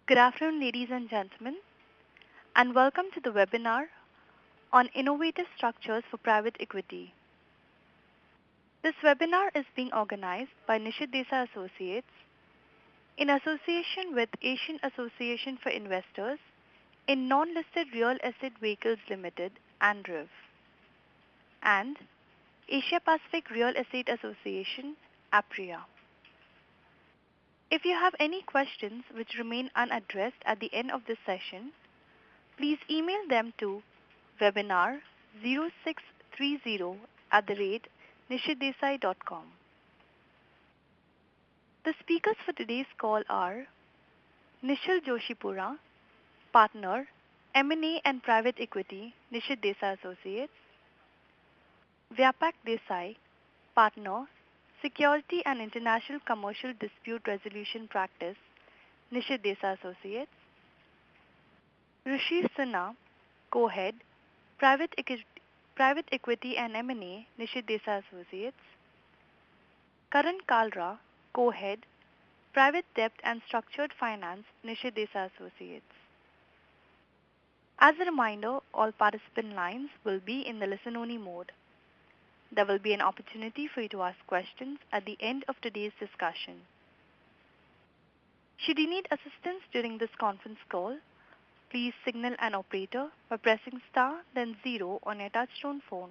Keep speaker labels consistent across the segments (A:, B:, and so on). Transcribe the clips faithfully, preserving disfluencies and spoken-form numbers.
A: Good afternoon, ladies and gentlemen, and welcome to the webinar on Innovative Structures for Private Equity. This webinar is being organized by Nishit Desai Associates in association with Asian Association for Investors in Non-Listed Real Estate Vehicles Limited, ANDRIV, and Asia Pacific Real Estate Association, APRIA. If you have any questions which remain unaddressed at the end of this session, please email them to webinar zero six three zero at the rate nishitdesai dot com. The speakers for today's call are Nishil Joshipura, Partner, M and A and Private Equity, Nishit Desai Associates; Vyapak Desai, Partner, Security and International Commercial Dispute Resolution Practice, Nishit Desai Associates; Rishi Sinha, Co-Head, Private, Equi- Private Equity and M and A, Nishit Desai Associates; Karan Kalra, Co-Head, Private Debt and Structured Finance, Nishit Desai Associates. As a reminder, all participant lines will be in the listen-only mode. There will be an opportunity for you to ask questions at the end of today's discussion. Should you need assistance during this conference call, please signal an operator by pressing star then zero on your touchtone phone.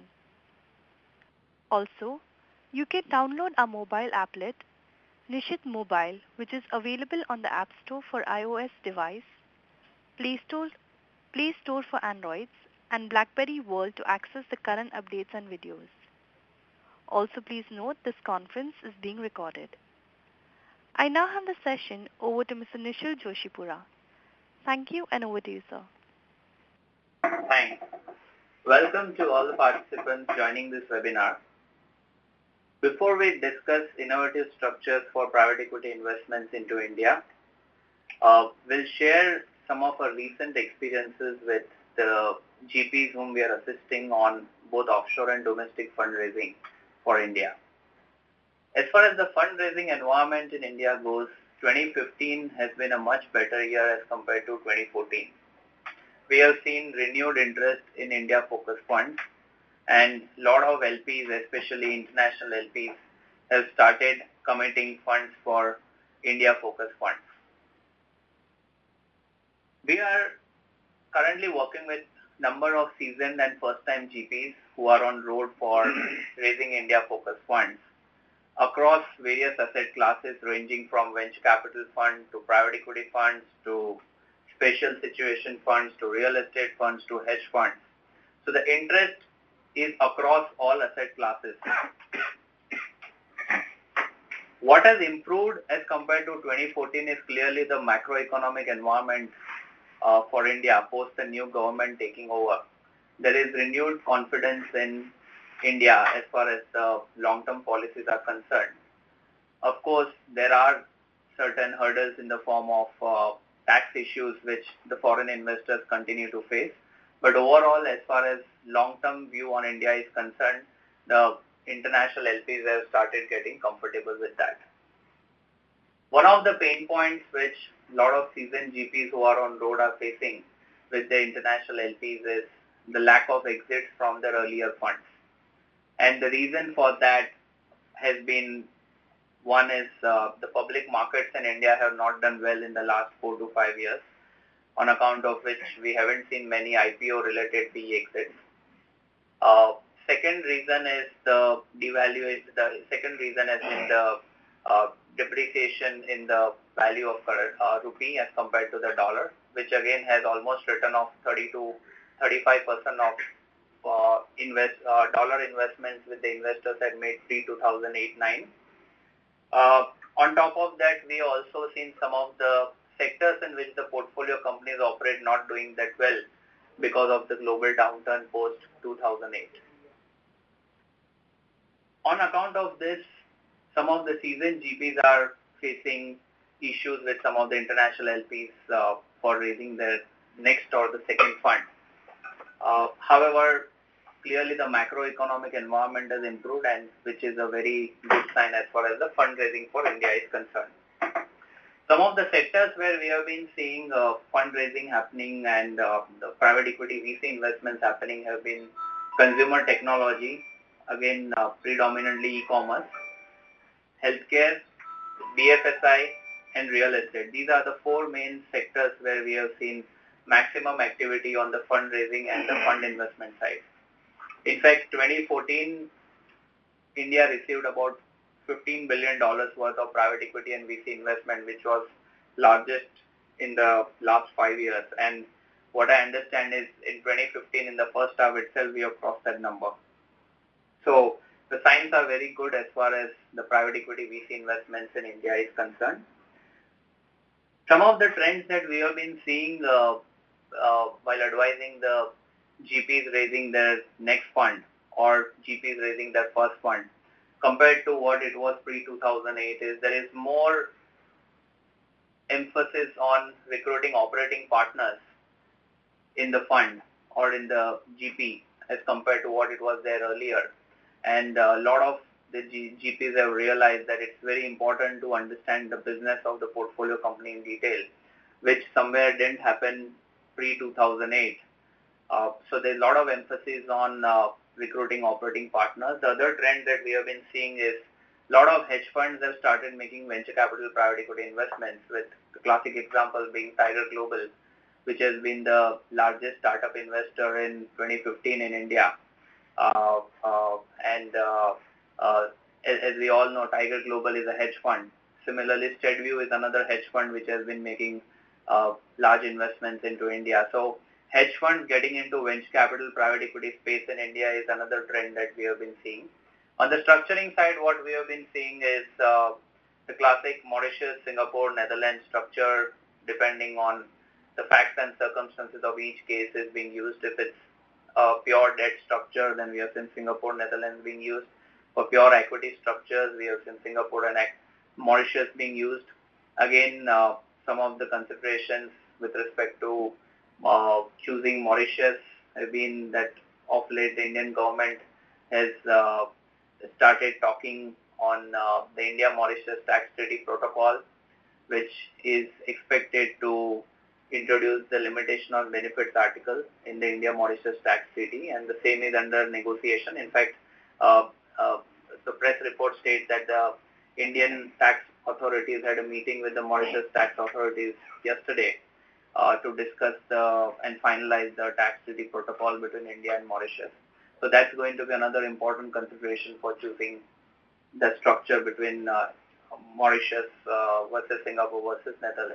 A: Also, you can download our mobile applet, Nishit Mobile, which is available on the App Store for iOS device, Play Store, Play Store for Androids, and BlackBerry World to access the current updates and videos. Also, please note this conference is being recorded. I now hand the session over to Mister Nishil Joshipura. Thank you, and over to you, sir.
B: Thanks. Welcome to all the participants joining this webinar. Before we discuss innovative structures for private equity investments into India, uh, we'll share some of our recent experiences with the G Ps whom we are assisting on both offshore and domestic fundraising for India. As far as the fundraising environment in India goes, twenty fifteen has been a much better year as compared to twenty fourteen. We have seen renewed interest in India-focused funds, and a lot of L Ps, especially international L Ps, have started committing funds for India-focused funds. We are currently working with a number of seasoned and first-time G Ps who are on road for raising India-focused funds across various asset classes ranging from venture capital funds to private equity funds to special situation funds to real estate funds to hedge funds. So the interest is across all asset classes. What has improved as compared to twenty fourteen is clearly the macroeconomic environment uh, for India post the new government taking over. There is renewed confidence in India as far as the long-term policies are concerned. Of course, there are certain hurdles in the form of uh, tax issues which the foreign investors continue to face. But overall, as far as long-term view on India is concerned, the international L Ps have started getting comfortable with that. One of the pain points which a lot of seasoned G Ps who are on road are facing with the international L Ps is the lack of exits from their earlier funds. And the reason for that has been, one is uh, the public markets in India have not done well in the last four to five years, on account of which we haven't seen many I P O-related P E exits. Uh, second reason is the devaluation. The second reason has been the uh, depreciation in the value of current uh, rupee as compared to the dollar, which again has almost return of thirty to thirty-five percent of uh, invest uh, dollar investments with the investors had made pre two thousand eight nine. Uh, on top of that, we also seen some of the sectors in which the portfolio companies operate not doing that well because of the global downturn post two thousand eight. On account of this, some of the seasoned G Ps are facing issues with some of the international L Ps uh, for raising their next or the second fund. Uh, however, clearly the macroeconomic environment has improved, and which is a very good sign as far as the fundraising for India is concerned. Some of the sectors where we have been seeing uh, fundraising happening and uh, the private equity V C investments happening have been consumer technology, again uh, predominantly e-commerce, healthcare, B F S I, and real estate. These are the four main sectors where we have seen maximum activity on the fundraising and the fund investment side. In fact, twenty fourteen, India received about fifteen billion dollars worth of private equity and V C investment, which was largest in the last five years. And what I understand is in twenty fifteen, in the first half itself, we have crossed that number. So the signs are very good as far as the private equity V C investments in India is concerned. Some of the trends that we have been seeing uh, uh, while advising the G Ps raising their next fund or G Ps raising their first fund compared to what it was pre two thousand eight is there is more emphasis on recruiting operating partners in the fund or in the G P as compared to what it was there earlier. And a lot of the G- GPs have realized that it's very important to understand the business of the portfolio company in detail, which somewhere didn't happen pre two thousand eight. Uh, so there's a lot of emphasis on uh, recruiting operating partners. The other trend that we have been seeing is a lot of hedge funds have started making venture capital private equity investments, with the classic example being Tiger Global, which has been the largest startup investor in twenty fifteen in India. Uh, uh, and uh, uh, as, as we all know, Tiger Global is a hedge fund. Similarly, SteadView is another hedge fund which has been making uh, large investments into India. So hedge funds getting into venture capital private equity space in India is another trend that we have been seeing. On the structuring side, what we have been seeing is uh, the classic Mauritius, Singapore, Netherlands structure, depending on the facts and circumstances of each case, is being used. If it's a pure debt structure, then we have seen Singapore, Netherlands being used. For pure equity structures, we have seen Singapore and Mauritius being used. Again, uh, some of the considerations with respect to uh, choosing Mauritius have been that of late the Indian government has uh, started talking on uh, the India-Mauritius Tax Treaty Protocol, which is expected to introduce the limitation on benefits article in the India-Mauritius Tax Treaty, and the same is under negotiation. In fact, uh, uh, the press report states that the Indian tax authorities had a meeting with the Mauritius tax authorities yesterday uh, to discuss the, and finalize the tax treaty protocol between India and Mauritius. So that's going to be another important consideration for choosing the structure between uh, Mauritius uh, versus Singapore versus Netherlands.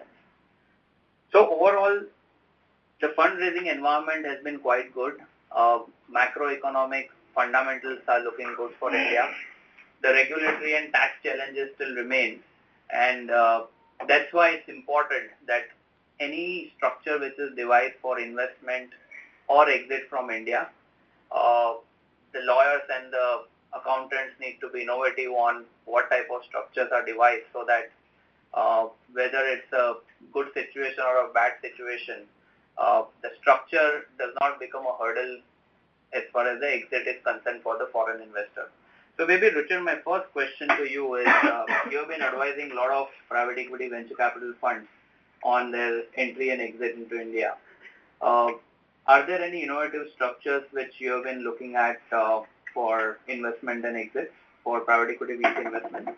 B: So overall, the fundraising environment has been quite good. Uh, macroeconomic fundamentals are looking good for India. The regulatory and tax challenges still remain, and uh, that's why it's important that any structure which is devised for investment or exit from India, uh, the lawyers and the accountants need to be innovative on what type of structures are devised, so that uh, whether it's a good situation or a bad situation, uh, the structure does not become a hurdle as far as the exit is concerned for the foreign investor. So maybe, Richard, my first question to you is, uh, you have been advising a lot of private equity venture capital funds on their entry and exit into India. Uh, are there any innovative structures which you have been looking at uh, for investment and exit for private equity V C investment?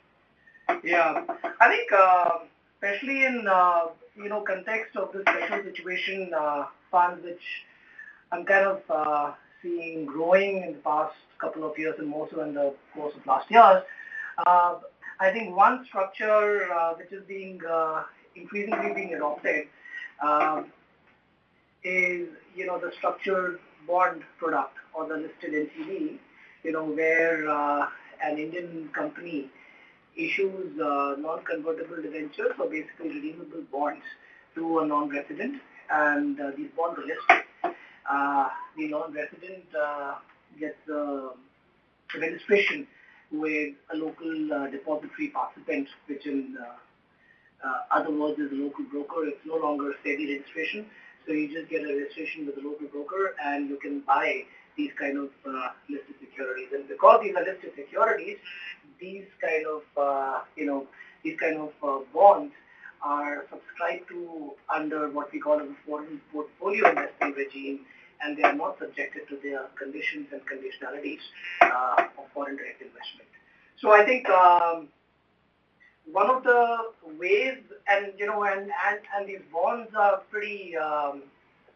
C: Yeah, I think uh, especially in uh, you know context of the special situation uh, funds, which I'm kind of uh, seeing growing in the past couple of years and more so in the course of last years. Uh, I think one structure uh, which is being uh, increasingly being adopted uh, is you know the structured bond product or the listed N C D, you know where uh, an Indian company issues uh, non-convertible debentures, or basically redeemable bonds, to a non-resident, and uh, these bonds are listed. Uh, the non-resident uh, gets uh, registration with a local uh, depository participant, which in uh, uh, other words is a local broker. It's no longer a steady registration, so you just get a registration with a local broker, and you can buy these kind of uh, listed securities. And because these are listed securities, these kind of uh, you know these kind of uh, bonds are subscribed to under what we call a foreign portfolio investment regime, and they are not subjected to the conditions and conditionalities uh, of foreign direct investment. So I think um, one of the ways, and you know, and and, and these bonds are pretty um,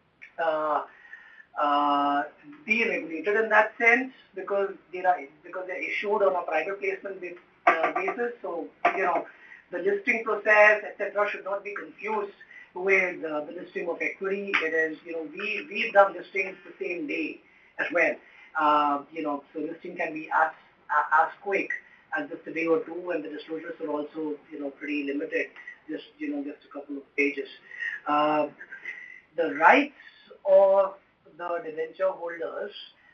C: uh, uh, deregulated in that sense because they are because they're issued on a private placement basis. Uh, basis. So you know, the listing process, et cetera, should not be confused with uh, the listing of equity. It is, you know, we we've done listings the same day as well. Uh, you know, so listing can be as as quick as just a day or two, and the disclosures are also, you know, pretty limited. Just you know, just a couple of pages. Uh, the rights of the debenture holders,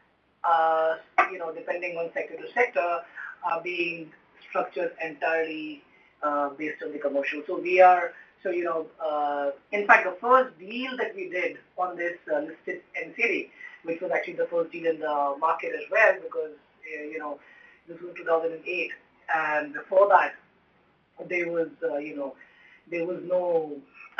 C: uh, you know, depending on sector to sector, are being structured entirely uh, based on the commercial. So we are, so you know, uh, in fact, the first deal that we did on this uh, listed N C D, which was actually the first deal in the market as well, because uh, you know, this was two thousand eight, and before that, there was, uh, you know, there was no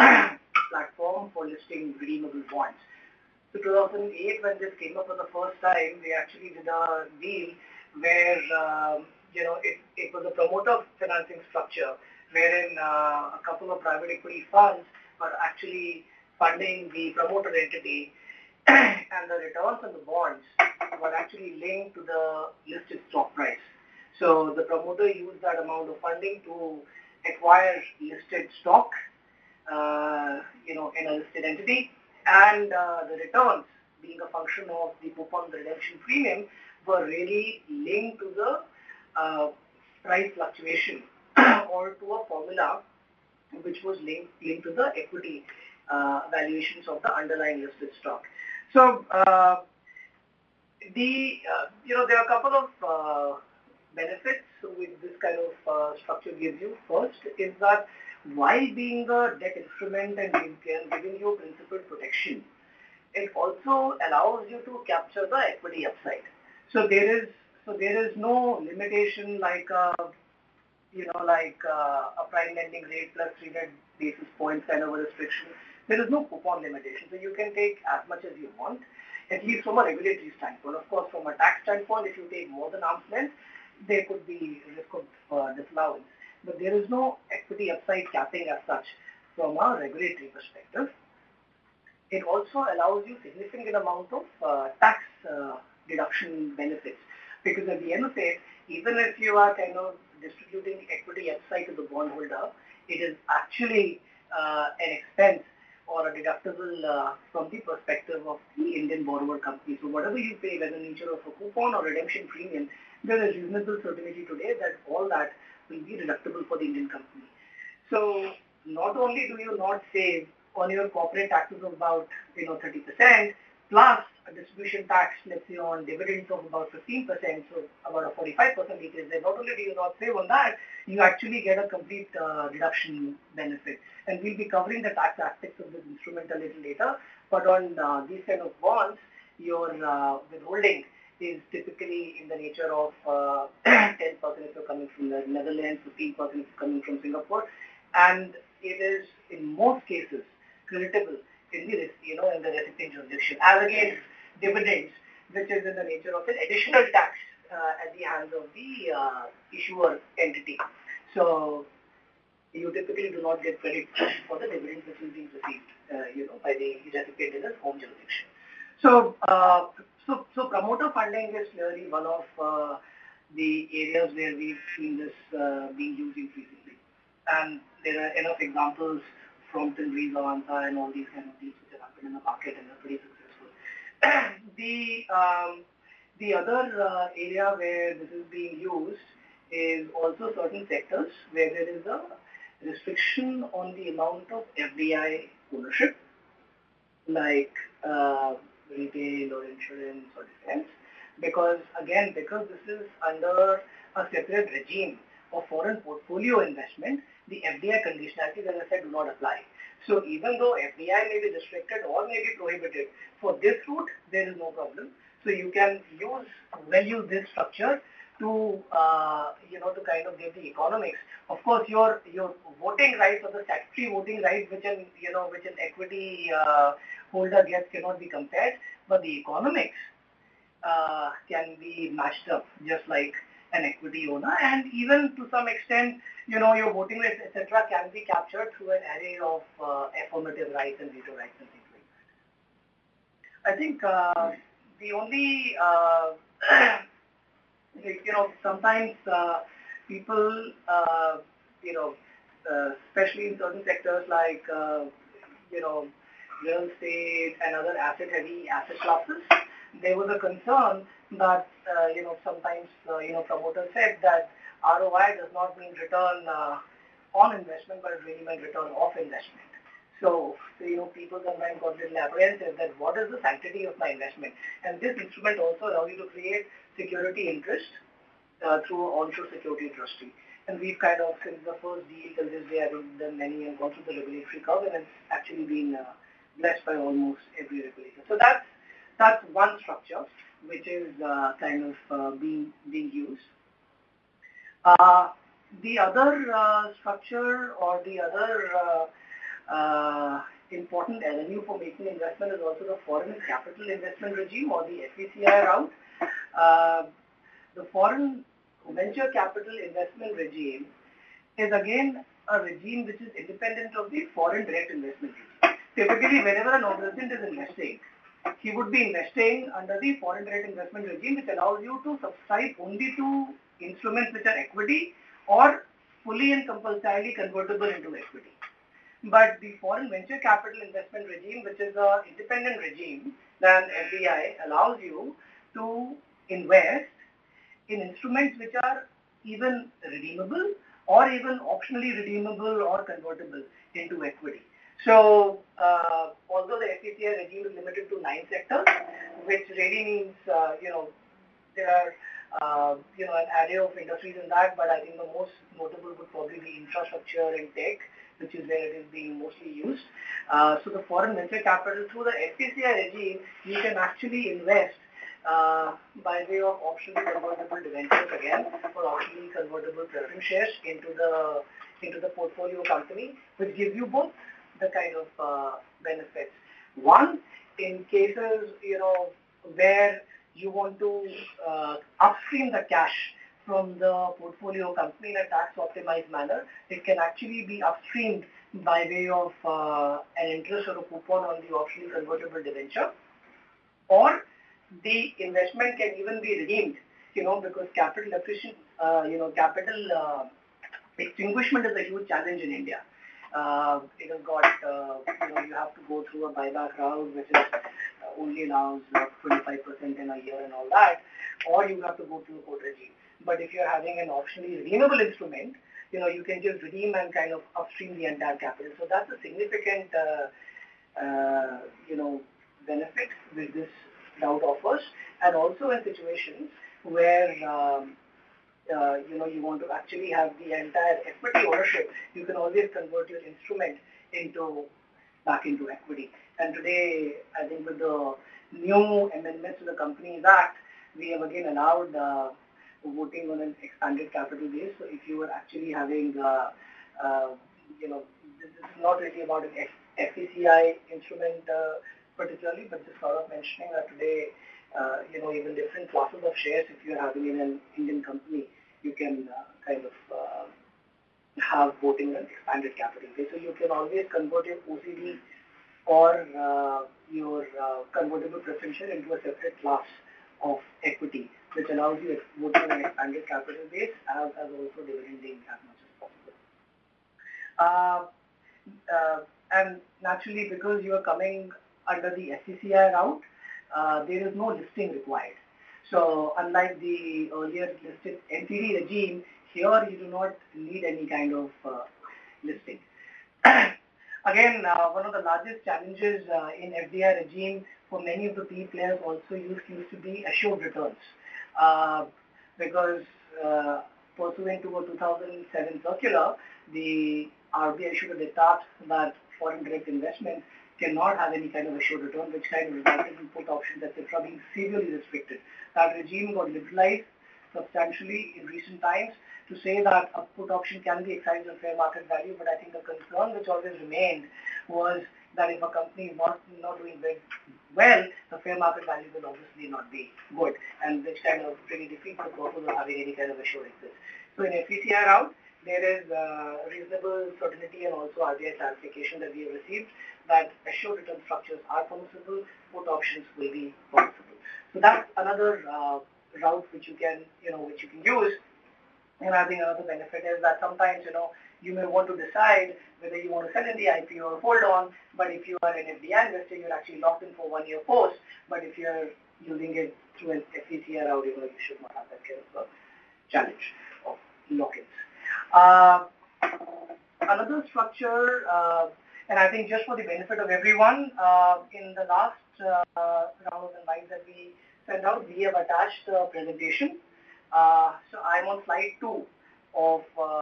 C: platform for listing redeemable bonds. So two thousand eight, when this came up for the first time, we actually did a deal where, um, you know, it, it was a promoter financing structure wherein uh, a couple of private equity funds are actually funding the promoter entity and the returns on the bonds were actually linked to the listed stock price. So the promoter used that amount of funding to acquire listed stock, uh, you know, in a listed entity, and uh, the returns, being a function of the coupon redemption premium, were really linked to the uh, price fluctuation or to a formula which was linked, linked to the equity uh, valuations of the underlying listed stock. So uh, the uh, you know there are a couple of uh, benefits which this kind of uh, structure gives you. First is that while being a debt instrument and giving you principal protection, it also allows you to capture the equity upside. So there is so there is no limitation like a, you know like a, a prime lending rate plus three hundred basis points kind of a restriction. There is no coupon limitation, so you can take as much as you want, at least from a regulatory standpoint. Of course, from a tax standpoint, if you take more than arm's length, there could be risk of uh, disallowance. But there is no equity upside capping as such from a regulatory perspective. It also allows you significant amount of uh, tax uh, deduction benefits, because at the end of it, even if you are kind of distributing equity upside to the bondholder, it is actually uh, an expense or a deductible uh, from the perspective of the Indian borrower company. So whatever you pay, whether nature of a coupon or redemption premium, there is reasonable certainty today that all that will be deductible for the Indian company. So not only do you not save on your corporate taxes of about, you know, thirty percent, plus a distribution tax, let's say, on dividends of about fifteen percent, so about a forty-five percent decrease there. Not only do you not save on that, you actually get a complete uh, reduction benefit. And we'll be covering the tax aspects of this instrument a little later. But on uh, these kind of bonds, your uh, withholding is typically in the nature of uh, ten percent if you're coming from the Netherlands, fifteen percent if you're coming from Singapore, and it is in most cases creditable in the you know in the recipient jurisdiction, as against dividends, which is in the nature of an additional tax uh, at the hands of the uh, issuer entity. So you typically do not get credit for the dividends which is being received, uh, you know, by the recipient in his home jurisdiction. So, uh, so, so promoter funding is clearly one of uh, the areas where we've seen this uh, being used increasingly, and there are enough examples from Tinri, Zavanta, and all these kind of deals which have happened in the market and are pretty successful. the um, the other uh, area where this is being used is also certain sectors where there is a restriction on the amount of F D I ownership, like uh, retail or insurance or defense, because again, because this is under a separate regime of foreign portfolio investment, the F D I conditionalities, as I said, do not apply. So even though F D I may be restricted or may be prohibited, for this route, there is no problem. So you can use, well use this structure to, uh, you know, to kind of give the economics. Of course, your your voting rights or the statutory voting rights, which an you know which an equity uh, holder gets, cannot be compared, but the economics uh, can be matched up just like an equity owner, and even to some extent, you know, your voting rights, et cetera, can be captured through an array of uh, affirmative rights and veto rights and things like that. I think uh, the only uh, like, you know, sometimes uh, people, uh, you know, uh, especially in certain sectors like, uh, you know, real estate and other asset-heavy asset classes, there was a concern that, uh, you know, sometimes, uh, you know, promoters said that R O I does not mean return uh, on investment, but it really meant return of investment. So, so, you know, people sometimes got a little apprehensive that what is the sanctity of my investment? And this instrument also allows you to create security interest uh, through onshore security trustee. And we've kind of, since the first deal till this day, I've done many and gone through the regulatory curve, and it's actually been uh, blessed by almost every regulator. So that's that's one structure which is uh, kind of uh, being being used. Uh, the other uh, structure or the other uh, uh, important avenue for making investment is also the foreign capital investment regime or the F V C I route. Uh, the foreign venture capital investment regime is again a regime which is independent of the foreign direct investment regime. Typically, whenever an non-resident is investing, he would be investing under the foreign direct investment regime, which allows you to subscribe only to instruments which are equity or fully and compulsorily convertible into equity. But the foreign venture capital investment regime, which is an independent regime than F D I, allows you to invest in instruments which are even redeemable or even optionally redeemable or convertible into equity. So, uh, although the F V C I regime is limited to nine sectors, which really means, uh, you know, there are, uh, you know, an array of industries in that, but I think the most notable would probably be infrastructure and tech, which is where it is being mostly used. Uh, so the foreign venture capital through the F V C I regime, you can actually invest uh, by way of optionally convertible debentures again, or optionally convertible preference shares into the into the portfolio company, which gives you both the kind of uh, benefits. One, in cases, you know, where you want to uh, upstream the cash from the portfolio company in a tax optimized manner, it can actually be upstreamed by way of uh, an interest or a coupon on the optionally convertible debenture, or the investment can even be redeemed, you know, because capital efficient, uh, you know, capital uh, extinguishment is a huge challenge in India. Uh, it has got, uh, you know, you have to go through a buyback route, which is uh, only allows like twenty-five percent in a year and all that, or you have to go through a code regime. But if you're having an optionally redeemable instrument, you know, you can just redeem and kind of upstream the entire capital. So that's a significant, uh, uh, you know, benefit which this route offers, and also in situations where um, uh, you know, you want to actually have the entire equity ownership, you can always convert your instrument into back into equity. And today, I think with the new amendments to the Companies Act, we have again allowed uh, voting on an expanded capital base. So if you were actually having, uh, uh, you know, this is not really about an F V C I instrument uh, particularly, but just sort of mentioning that today, uh, you know, even different classes of shares, if you're having in an Indian company, you can uh, kind of uh, have voting on an expanded capital base. So you can always convert your O C D or uh, your uh, convertible preference share into a separate class of equity, which allows you voting on an expanded capital base as, as also dividending as much as possible. Uh, uh, and naturally, because you are coming under the S C C I route, uh, there is no listing required. So unlike the earlier listed N C D regime, here you do not need any kind of uh, listing. Again, uh, one of the largest challenges uh, in F D I regime for many of the P players also used, used to be assured returns. Uh, because uh, pursuant to a two thousand seven circular, the R B I issued a diktat that foreign direct investment cannot have any kind of assured return, which kind of resulted in put options, et cetera, being severely restricted. That regime got liberalized substantially in recent times to say that a put option can be exercised on fair market value, but I think the concern which always remained was that if a company is not, not doing very well, the fair market value will obviously not be good, and which kind of really defeats the purpose of having any kind of assured exit. So in F V C I route, there is uh, reasonable certainty and also R B I clarification that we have received that assured return structures are permissible, put options will be permissible. So that's another uh, route which you can, you know, which you can use. And I think another benefit is that sometimes, you know, you may want to decide whether you want to sell in the I P O or hold on, but if you are an F D I investor, you're actually locked in for one year post, but if you're using it through an F V C I route, you know, you should not have that kind of a challenge of lock-ins. Uh, another structure, uh, and I think just for the benefit of everyone, uh, in the last uh, round of invites that we sent out, we have attached the presentation. Uh, so I'm on slide two of, uh,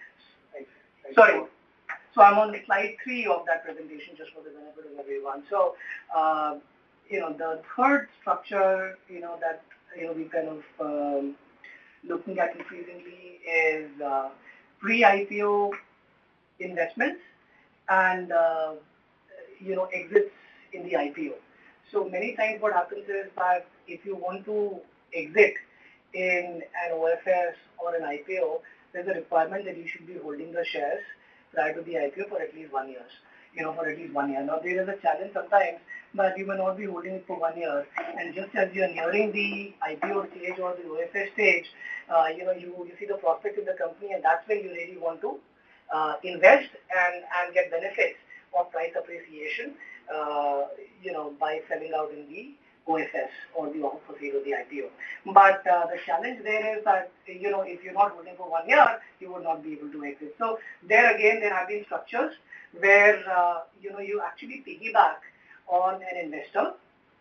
C: sorry, so I'm on slide three of that presentation just for the benefit of everyone. So, uh, you know, the third structure, you know, that, you know, we kind of um, looking at increasingly is uh, pre-I P O investments and, uh, you know, exits in the I P O. So many times what happens is that if you want to exit in an O F S or an I P O, there's a requirement that you should be holding the shares prior to the I P O for at least one year. You know, for at least one year. Now there is a challenge sometimes that you may not be holding it for one year, and just as you are nearing the I P O stage or the O F S stage, uh, you know, you, you see the prospect in the company, and that's when you really want to uh, invest and, and get benefits of price appreciation, uh, you know, by selling out in the O F S or the offer for sale of the I P O. But uh, the challenge there is that, you know, if you're not holding for one year, you would not be able to exit. So there again, there have been structures where, uh, you know, you actually piggyback on an investor.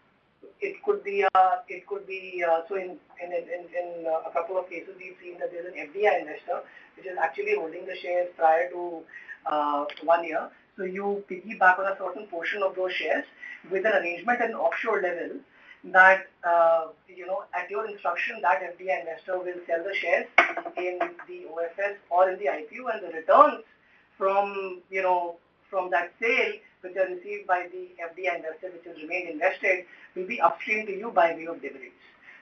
C: It could be, uh, it could be, uh, so in, in, in, in uh, a couple of cases, we've seen that there's an F D I investor, which is actually holding the shares prior to uh, one year. So you piggyback on a certain portion of those shares with an arrangement at an offshore level that, uh, you know, at your instruction, that F D I investor will sell the shares in the O F S or in the I P O, and the returns from, you know, from that sale, which are received by the F D I investor, which has remained invested, will be upstream to you by way of dividends.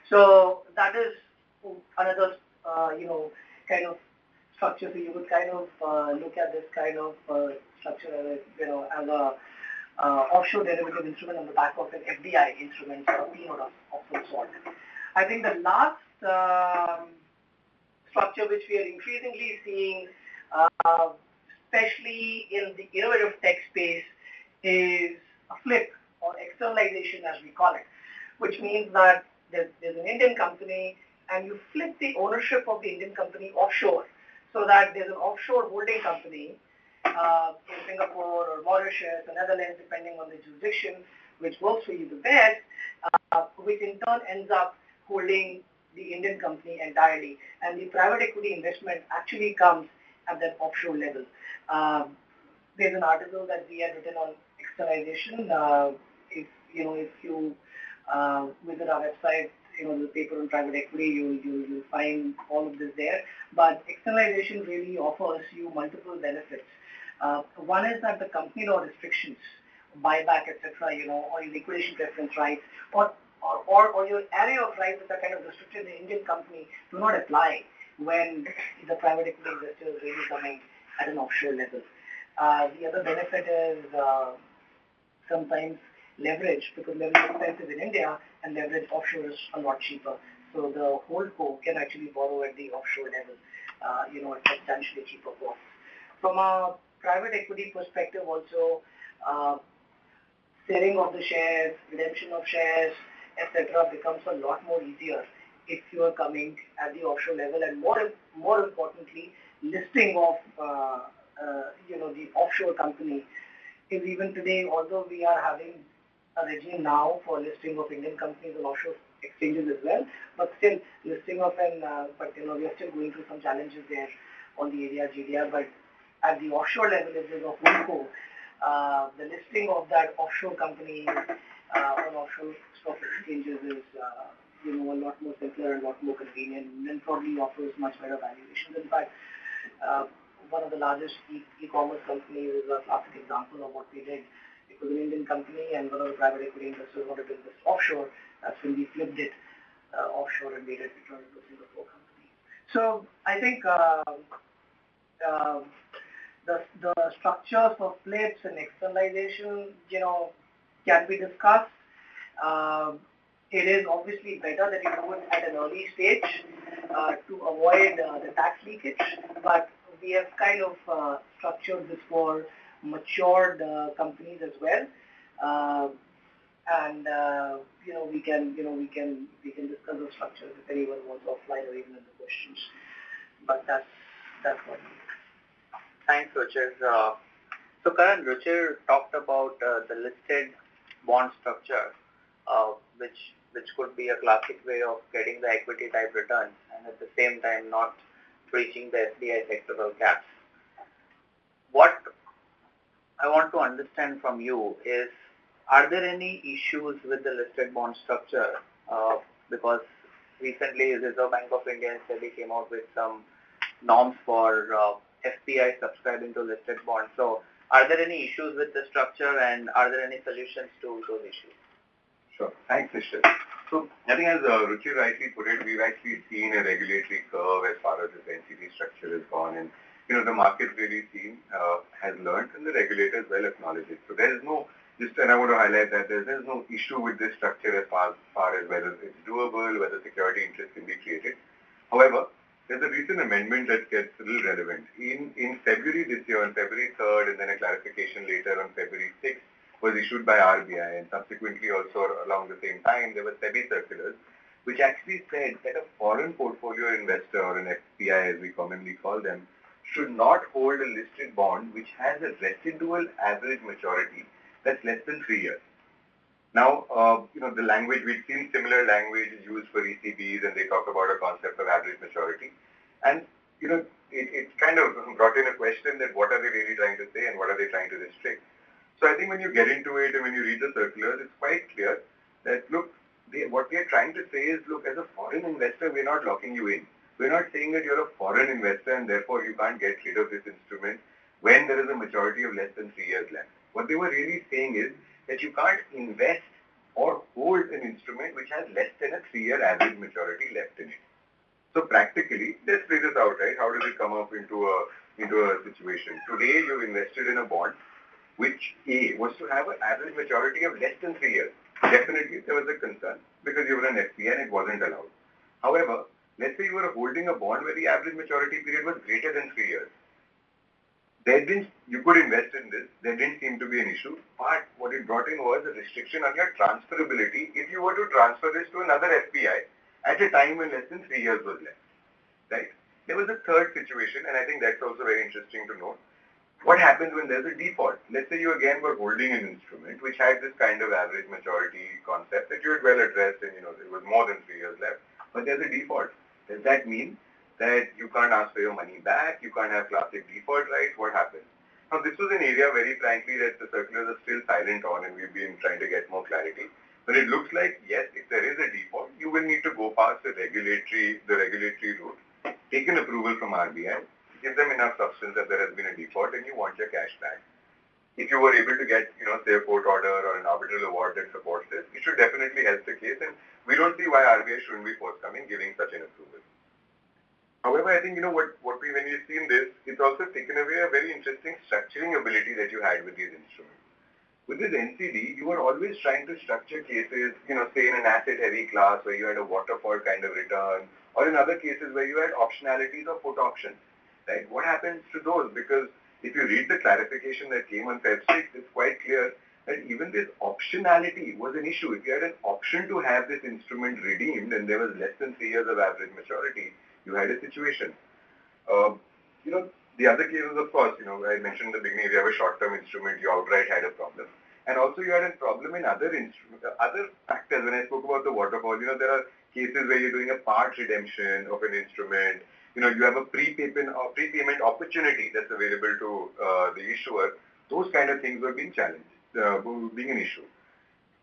C: So that is another, uh, you know, kind of structure. So you would kind of uh, look at this kind of uh, structure as a, you know, as a uh, offshore derivative instrument on the back of an F D I instrument or a P note of, of some sort. I think the last um, structure which we are increasingly seeing, uh, especially in the innovative tech space, is a flip or externalization, as we call it, which means that there's, there's an Indian company and you flip the ownership of the Indian company offshore, so that there's an offshore holding company uh, in Singapore or Mauritius or Netherlands, depending on the jurisdiction, which works for you the best, uh, which in turn ends up holding the Indian company entirely. And the private equity investment actually comes at that offshore level. Um, there's an article that we had written on externalization. Uh, if you know, if you uh, visit our website, you know, the paper on private equity, you you you find all of this there. But externalization really offers you multiple benefits. Uh, one is that the company law restrictions, buyback, et cetera, you know, or your liquidation preference rights, or or, or, or your area of rights that are kind of restricted in the Indian company do not apply when the private equity investor is really coming at an offshore level. Uh, the other benefit is uh, sometimes leverage, because leverage is expensive in India and leverage offshore is a lot cheaper. So the holdco can actually borrow at the offshore level, uh, you know, at substantially cheaper costs. From a private equity perspective also, uh, selling of the shares, redemption of shares, et cetera becomes a lot more easier if you are coming at the offshore level, and more more importantly, listing of uh, uh, you know, the offshore company is even today, although we are having a regime now for listing of Indian companies on offshore exchanges as well, but still listing of an, uh, but you know, we are still going through some challenges there on the A D R, G D R, but at the offshore level, if there's a holdco, uh, the listing of that offshore company uh, on offshore stock exchanges is uh, you know, a lot more simpler and a lot more convenient, and then probably offers much better valuations. In fact, uh, one of the largest e- e-commerce companies is a classic example of what we did. It was an Indian company, and one of the private equity investors wanted to invest offshore. That's when we flipped it uh, offshore and made it return to a Singapore company. So I think uh, uh, the the structures for flips and externalization, you know, can be discussed. Uh, it is obviously better that you do it at an early stage uh, to avoid uh, the tax leakage, but we have kind of uh, structured this for matured uh, companies as well. Uh, and uh, you know we can you know we can we can discuss the structures if anyone wants offline or even in the questions. But that's that's what.
B: Thanks, Ruchir. Uh, so, Karan, Ruchir talked about uh, the listed bond structure, uh, which which could be a classic way of getting the equity type returns and at the same time not breaching the S B I sectoral caps. What I want to understand from you is, are there any issues with the listed bond structure? Uh, because recently Reserve Bank of India and SEBI came out with some norms for uh, F P I subscribing to listed bonds. So are there any issues with the structure, and are there any solutions to those issues?
D: Sure. Thanks, Nishit. So I think as uh, Ruchir rightly put it, we've actually seen a regulatory curve as far as this N C D structure has gone, and you know the market really seen uh, has learned, and the regulators well acknowledge it. So there is no just, and I want to highlight that there is no issue with this structure as far, far as whether it's doable, whether security interest can be created. However, there's a recent amendment that gets a little relevant. In in February this year, on February third, and then a clarification later on February sixth, was issued by R B I, and subsequently also along the same time there were SEBI circulars which actually said that a foreign portfolio investor, or an F P I as we commonly call them, should not hold a listed bond which has a residual average maturity that's less than three years. Now, uh, you know, the language, we've seen similar language used for E C Bs, and they talk about a concept of average maturity. And, you know, it, it kind of brought in a question that what are they really trying to say and what are they trying to restrict? So I think when you get into it and when you read the circulars, it's quite clear that, look, they, what we are trying to say is, look, as a foreign investor, we're not locking you in. We're not saying that you're a foreign investor and therefore you can't get rid of this instrument when there is a maturity of less than three years left. What they were really saying is that you can't invest or hold an instrument which has less than a three-year average maturity left in it. So practically, let's play this out, right? How does it come up into a into a situation? Today, you invested in a bond which A was to have an average maturity of less than three years. Definitely, there was a concern because you were an F P I and it wasn't allowed. However, let's say you were holding a bond where the average maturity period was greater than three years. There didn't, you could invest in this. There didn't seem to be an issue. But what it brought in was a restriction on your transferability if you were to transfer this to another F P I at a time when less than three years was left. Right? There was a third situation, and I think that's also very interesting to note. What happens when there's a default? Let's say you again were holding an instrument which had this kind of average maturity concept that you had well addressed, and you know there was more than three years left. But there's a default. Does that mean that you can't ask for your money back? You can't have classic default rights? What happens? Now this was an area, very frankly, that the circulars are still silent on, and we've been trying to get more clarity. But it looks like, yes, if there is a default, you will need to go past the regulatory, the regulatory route, take an approval from R B I, give them enough substance that there has been a default and you want your cash back. If you were able to get, you know, say a court order or an arbitral award that supports this, it should definitely help the case, and we don't see why R B I shouldn't be forthcoming giving such an approval. However, I think, you know, what, what we, when we've seen this, it's also taken away a very interesting structuring ability that you had with these instruments. With this N C D, you were always trying to structure cases, you know, say in an asset-heavy class where you had a waterfall kind of return, or in other cases where you had optionalities or put options, right? What happens to those? Because if you read the clarification that came on February sixth, it's quite clear that even this optionality was an issue. If you had an option to have this instrument redeemed and there was less than three years of average maturity, you had a situation. Uh, you know, the other cases, of course, you know, I mentioned in the beginning, if you have a short-term instrument, you outright had a problem. And also you had a problem in other instruments, other factors. When I spoke about the waterfall, you know, there are cases where you're doing a part redemption of an instrument. You know, you have a prepayment or prepayment opportunity that's available to uh, the issuer. Those kind of things were being challenged, uh, being an issue.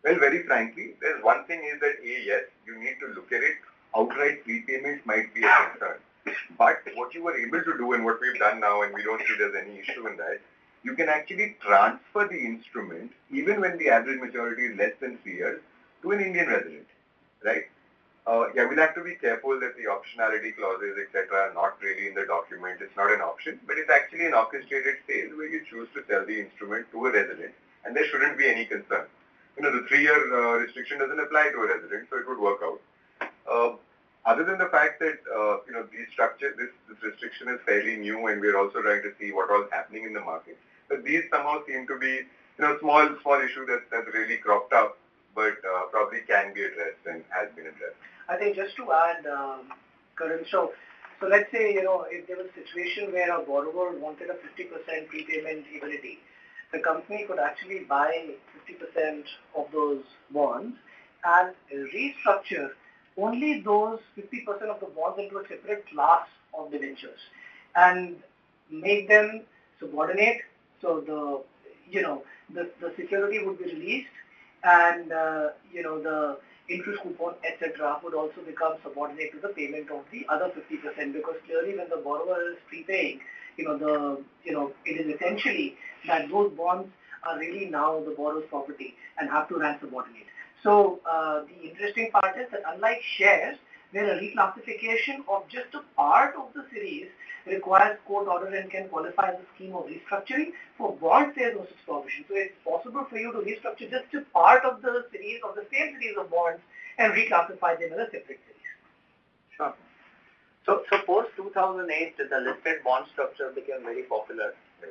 D: Well, very frankly, there's one thing is that A, yes, you need to look at it. Outright prepayments might be a concern. But what you were able to do and what we've done now, and we don't see there's any issue in that, you can actually transfer the instrument, even when the average maturity is less than three years, to an Indian resident, right? Uh, yeah, we'll have to be careful that the optionality clauses, et cetera, are not really in the document. It's not an option, but it's actually an orchestrated sale where you choose to sell the instrument to a resident, and there shouldn't be any concern. You know, the three-year uh, restriction doesn't apply to a resident, so it would work out. Uh, other than the fact that, uh, you know, these structure, this, this restriction is fairly new, and we're also trying to see what all is happening in the market. But these somehow seem to be, you know, small, small issue that, that's really cropped up, but uh, probably can be addressed and has been addressed.
C: I think just to add, um, Karan, so, so let's say, you know, if there was a situation where a borrower wanted a fifty percent prepayment ability, the company could actually buy fifty percent of those bonds and restructure only those fifty percent of the bonds into a separate class of debentures and make them subordinate. So the, you know, the, the security would be released and, uh, you know, the interest coupon, et cetera, would also become subordinate to the payment of the other fifty percent, because clearly when the borrower is prepaying, you know, the, you know, it is essentially that those bonds are really now the borrower's property and have to rank subordinate. So uh, the interesting part is that unlike shares, where a reclassification of just a part of the series requires court order and can qualify as a scheme of restructuring, for bonds there is no such provision. So it's possible for you to restructure just a part of the series, of the same series of bonds, and reclassify them as a separate series.
B: Sure. So, so post two thousand eight, the listed bond structure became very popular.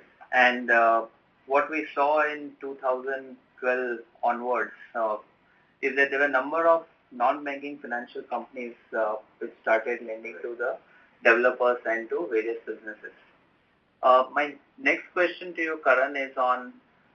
B: And uh, what we saw in two thousand twelve onwards uh, is that there were a number of non-banking financial companies uh, which started lending to the developers and to various businesses. Uh, my next question to you, Karan, is on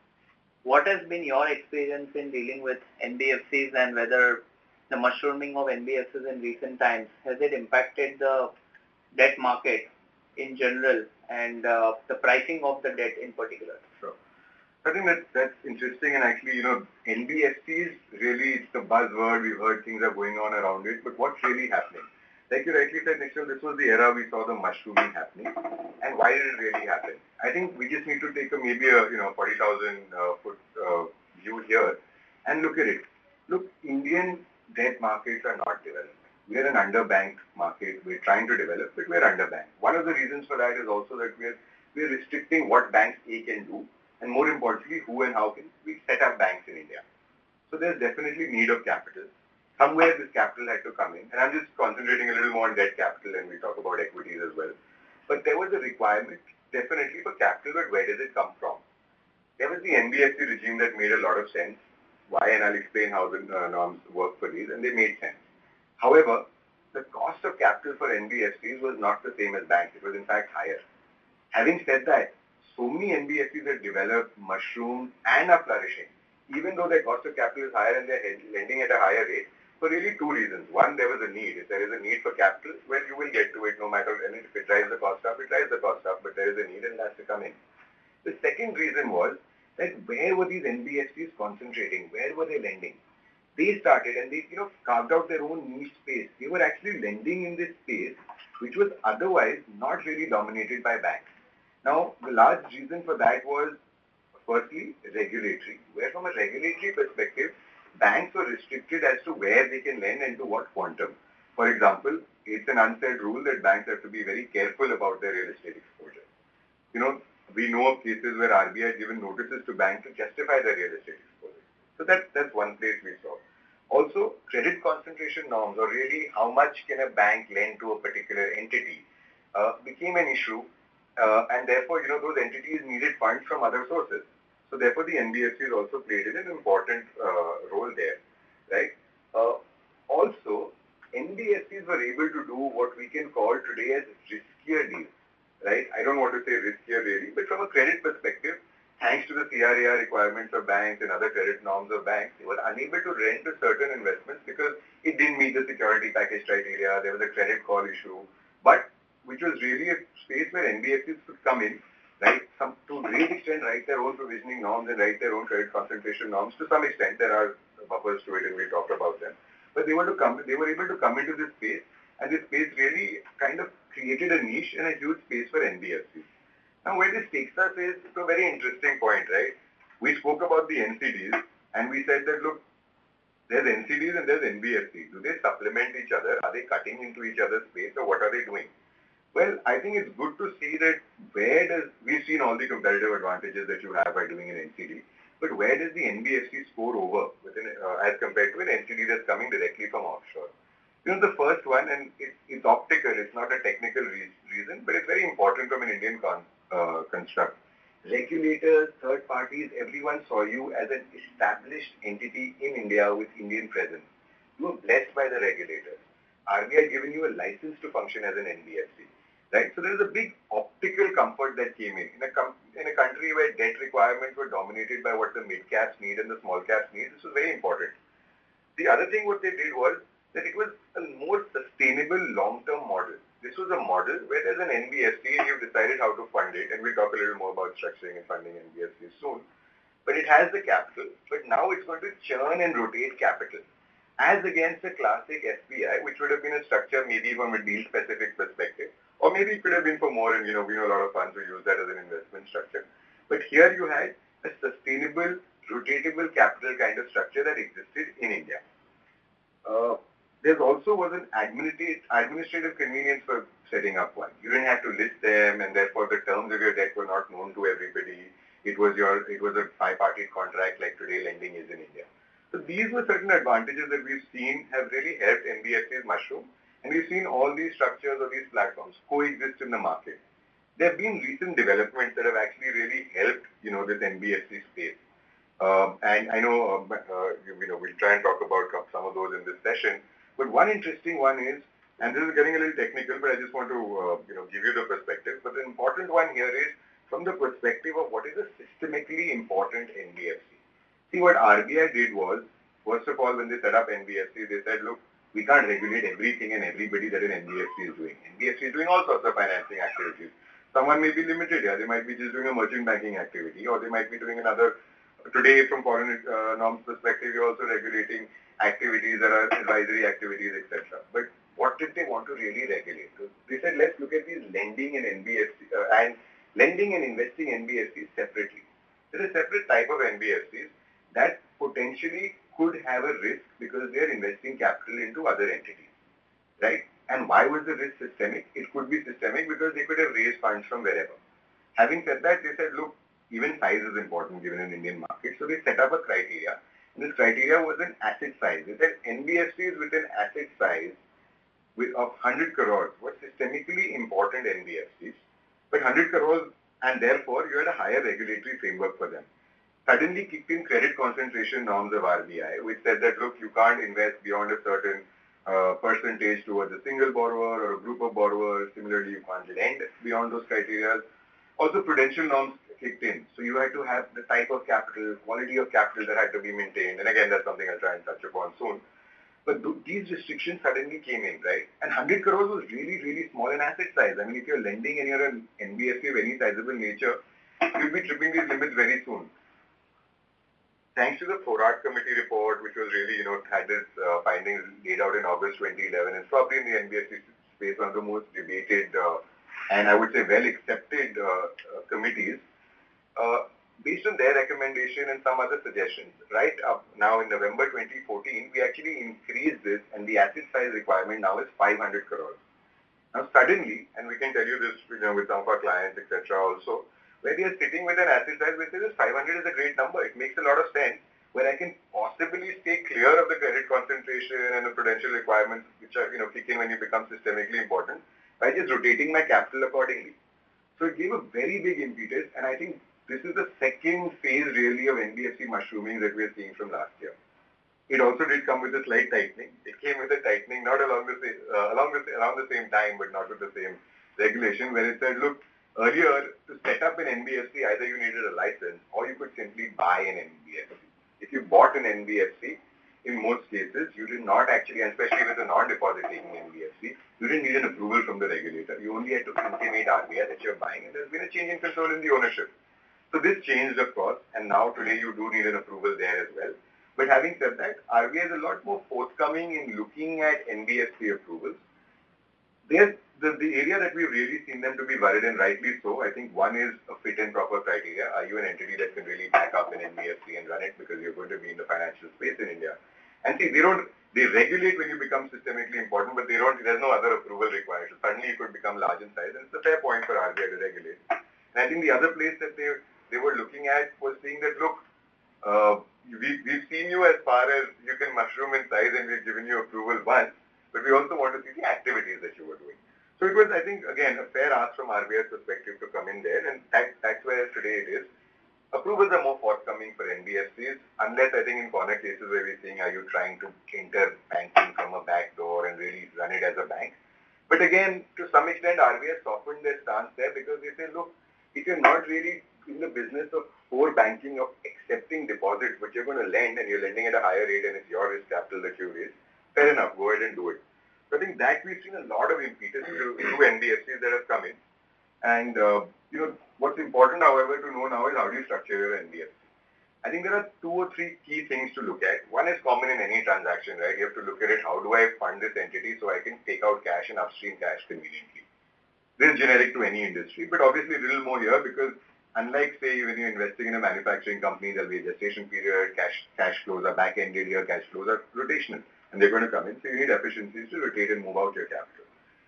B: what has been your experience in dealing with N B F Cs and whether the mushrooming of N B F Cs in recent times, has it impacted the debt market in general and uh, the pricing of the debt in particular?
D: Sure. I think that, that's interesting, and actually, you know, N B F Cs, really, it's the buzzword, we've heard things are going on around it, but what's really happening? Like you rightly said, Nikhil, this was the era we saw the mushrooming happening, and why did it really happen? I think we just need to take a maybe a, you know, forty thousand uh, foot uh, view here and look at it. Look, Indian debt markets are not developed. We are an underbanked market. We're trying to develop, but we're underbanked. One of the reasons for that is also that we're, we're restricting what banks A can do, and more importantly, who and how can we set up banks in India. So there's definitely need of capital. Somewhere this capital had to come in, and I'm just concentrating a little more on debt capital, and we talk about equities as well. But there was a requirement definitely for capital, but where does it come from? There was the N B F C regime that made a lot of sense. Why? And I'll explain how the uh, norms work for these, and they made sense. However, the cost of capital for N B F Cs was not the same as banks. It was in fact higher. Having said that, so many N B F Cs have developed, mushroomed, and are flourishing, even though their cost of capital is higher and they're lending at a higher rate, for really two reasons. One, there was a need. If there is a need for capital, well, you will get to it no matter, and if it drives the cost up, it drives the cost up, but there is a need and it has to come in. The second reason was that where were these N B F Cs concentrating? Where were they lending? They started and they, you know, carved out their own niche space. They were actually lending in this space, which was otherwise not really dominated by banks. Now, the large reason for that was, firstly, regulatory, where from a regulatory perspective, banks were restricted as to where they can lend and to what quantum. For example, it's an unsaid rule that banks have to be very careful about their real estate exposure. You know, we know of cases where R B I has given notices to banks to justify their real estate exposure. So that, that's one place we saw. Also, credit concentration norms, or really how much can a bank lend to a particular entity, uh, became an issue. Uh, and therefore, you know, those entities needed funds from other sources. So therefore, the N B F Cs also played an important uh, role there, right? Uh, also, N B F Cs were able to do what we can call today as riskier deals, right? I don't want to say riskier really, but from a credit perspective, thanks to the C R A R requirements of banks and other credit norms of banks, they were unable to rent to certain investments because it didn't meet the security package criteria. There was a credit call issue, but which was really a space where N B F Cs could come in, right, some, to a great extent write their own provisioning norms and write their own credit concentration norms. To some extent, there are buffers to it, and we talked about them. But they were to come, they were able to come into this space, and this space really kind of created a niche and a huge space for N B F Cs. Now, where this takes us is to a very interesting point, right? We spoke about the N C Ds, and we said that, look, there's N C Ds and there's N B F Cs. Do they supplement each other? Are they cutting into each other's space, or what are they doing? Well, I think it's good to see that where does, we've seen all the competitive advantages that you have by doing an N C D, but where does the N B F C score over within, uh, as compared to an N C D that's coming directly from offshore? You know, the first one, and it, it's optical, it's not a technical re- reason, but it's very important from an Indian con, uh, construct. Regulators, third parties, everyone saw you as an established entity in India with Indian presence. You were blessed by the regulators. R B I given you a license to function as an N B F C, right? So there is a big optical comfort that came in. In a, com- in a country where debt requirements were dominated by what the mid-caps need and the small-caps need, this was very important. The other thing what they did was that it was a more sustainable long-term model. This was a model where there's an N B F C and you've decided how to fund it, and we'll talk a little more about structuring and funding N B F Cs soon. But it has the capital, but now it's going to churn and rotate capital, as against a classic S B I, which would have been a structure maybe from a deal-specific perspective, or maybe it could have been for more, and you know, we know a lot of funds who use that as an investment structure. But here you had a sustainable, rotatable capital kind of structure that existed in India. Uh, there also was an administrative, administrative convenience for setting up one. You didn't have to list them, and therefore the terms of your debt were not known to everybody. It was your, it was a bipartite contract like today lending is in India. So these were certain advantages that we've seen have really helped N B F Cs mushroom, and we've seen all these structures or these platforms coexist in the market. There have been recent developments that have actually really helped, you know, this N B F C space. Um, and I know, uh, uh, you know, we'll try and talk about some of those in this session. But one interesting one is, and this is getting a little technical, but I just want to, uh, you know, give you the perspective. But the important one here is from the perspective of what is a systemically important N B F C. See, what R B I did was, first of all, when they set up N B F C, they said, look, we can't regulate everything and everybody that an N B F C is doing. N B F C is doing all sorts of financing activities. Someone may be limited here. They might be just doing a merchant banking activity, or they might be doing another. Today, from foreign uh, norms perspective, you're also regulating activities that are advisory activities, et cetera. But what did they want to really regulate? So they said, let's look at these lending and N B F C uh, and lending and investing N B F Cs separately. There is a separate type of N B F Cs that potentially could have a risk because they are investing capital into other entities, right? And why was the risk systemic? It could be systemic because they could have raised funds from wherever. Having said that, they said, look, even size is important given an Indian market. So they set up a criteria. And this criteria was an asset size. They said N B F Cs with an asset size with, of one hundred crores were systemically important N B F Cs. But one hundred crores, and therefore you had a higher regulatory framework for them. Suddenly kicked in credit concentration norms of R B I, which said that, look, you can't invest beyond a certain uh, percentage towards a single borrower or a group of borrowers. Similarly, you can't lend beyond those criteria. Also, prudential norms kicked in. So you had to have the type of capital, quality of capital that had to be maintained. And again, that's something I'll try and touch upon soon. But th- these restrictions suddenly came in, right? And one hundred crores was really, really small in asset size. I mean, if you're lending and you're an N B F C of any sizable nature, you'll be tripping these limits very soon. Thanks to the Forat Committee report, which was really, you know, had its uh, findings laid out in August twenty eleven, it's probably in the N B F C space one of the most debated uh, and I would say well accepted uh, uh, committees. Uh, based on their recommendation and some other suggestions, right up now in November twenty fourteen, we actually increased this, and the asset size requirement now is five hundred crores. Now suddenly, and we can tell you this, you know, with some of our clients, et cetera also, where we are sitting with an asset size which is five hundred is a great number. It makes a lot of sense, where I can possibly stay clear of the credit concentration and the prudential requirements which are, you know, kick in when you become systemically important by just rotating my capital accordingly. So it gave a very big impetus, and I think this is the second phase really of N B F C mushrooming that we are seeing from last year. It also did come with a slight tightening. It came with a tightening not along the same, uh, along the, around the same time, but not with the same regulation, where it said, look, earlier to set up an N B F C, either you needed a license or you could simply buy an N B F C. If you bought an N B F C, in most cases, you did not actually, and especially with a non-deposit taking N B F C, you didn't need an approval from the regulator. You only had to intimate R B I that you're buying, and there's been a change in control in the ownership. So this changed, of course, and now today you do need an approval there as well. But having said that, R B I is a lot more forthcoming in looking at N B F C approvals. There's the, the area that we've really seen them to be worried, and rightly so. I think one is a fit and proper criteria. Are you an entity that can really back up an N B F C and run it, because you're going to be in the financial space in India? And see, they don't, they regulate when you become systemically important, but they don't, there's no other approval required. So suddenly you could become large in size, and it's a fair point for R B I to regulate. And I think the other place that they, they were looking at was saying that, look, uh, we, we've seen you as far as you can mushroom in size, and we've given you approval once, but we also want to see the activities that you were doing. So it was, I think, again, a fair ask from R B I's perspective to come in there, and that, that's where today it is. Approvals are more forthcoming for N B F Cs, unless I think in corner cases where we're saying, are you trying to enter banking from a back door and really run it as a bank? But again, to some extent, R B I softened their stance there, because they say, look, if you're not really in the business of core banking, of accepting deposits, but you're going to lend and you're lending at a higher rate and it's your risk capital that you raise, fair enough, go ahead and do it. So I think that we've seen a lot of impetus to, to N B F Cs that have come in. And, uh, you know, what's important, however, to know now is how do you structure your N B F C. I think there are two or three key things to look at. One is common in any transaction, right? You have to look at it, how do I fund this entity so I can take out cash and upstream cash conveniently. This is generic to any industry, but obviously a little more here, because unlike, say, when you're investing in a manufacturing company, there'll be a gestation period, cash cash flows are back-ended here, cash flows are rotational, and they're going to come in. So you need efficiencies to rotate and move out your capital.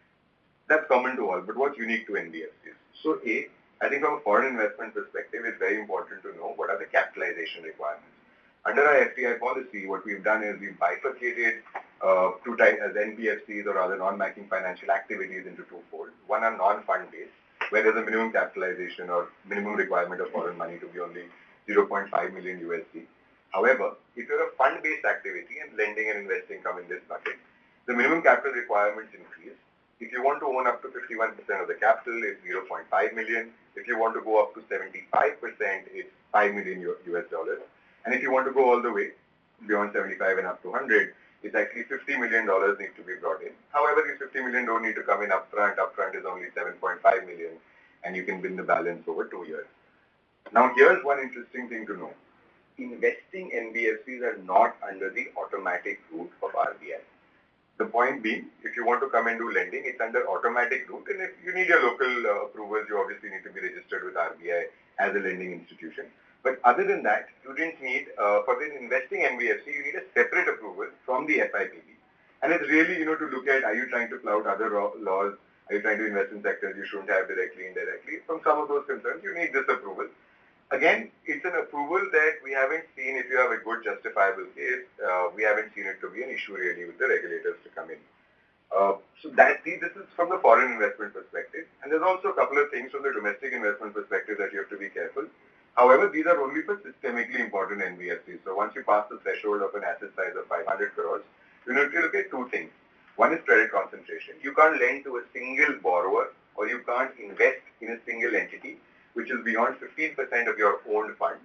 D: That's common to all, but what's unique to N B F Cs? So A, I think from a foreign investment perspective, it's very important to know what are the capitalization requirements. Under our F D I policy, what we've done is we've bifurcated uh, two types as N B F Cs, or other non-banking financial activities, into two folds. One are non-fund based, where there's a minimum capitalization or minimum requirement of foreign money to be only zero point five million U S D. However, if you're a fund-based activity and lending and investing come in this bucket, the minimum capital requirements increase. If you want to own up to fifty-one percent of the capital, it's zero point five million. If you want to go up to seventy-five percent, it's five million U S dollars. And if you want to go all the way beyond seventy-five and up to one hundred, it's actually fifty million dollars need to be brought in. However, these fifty million don't need to come in upfront. Upfront is only seven point five million, and you can win the balance over two years. Now, here's one interesting thing to know. Investing N B F Cs are not under the automatic route of R B I. The point being, if you want to come and do lending, it's under automatic route, and if you need your local uh, approvals, you obviously need to be registered with R B I as a lending institution. But other than that, you didn't need, uh, for this investing N B F C, you need a separate approval from the F I P B. And it's really, you know, to look at, are you trying to flout other laws? Are you trying to invest in sectors you shouldn't have directly, indirectly? From some of those concerns, you need this approval. Again, it's an approval that we haven't seen, if you have a good justifiable case, uh, we haven't seen it to be an issue really with the regulators to come in. Uh, so that this is from the foreign investment perspective. And there's also a couple of things from the domestic investment perspective that you have to be careful. However, these are only for systemically important N B F Cs. So once you pass the threshold of an asset size of five hundred crores, you need to look at two things. One is credit concentration. You can't lend to a single borrower, or you can't invest in a single entity which is beyond fifteen percent of your owned funds.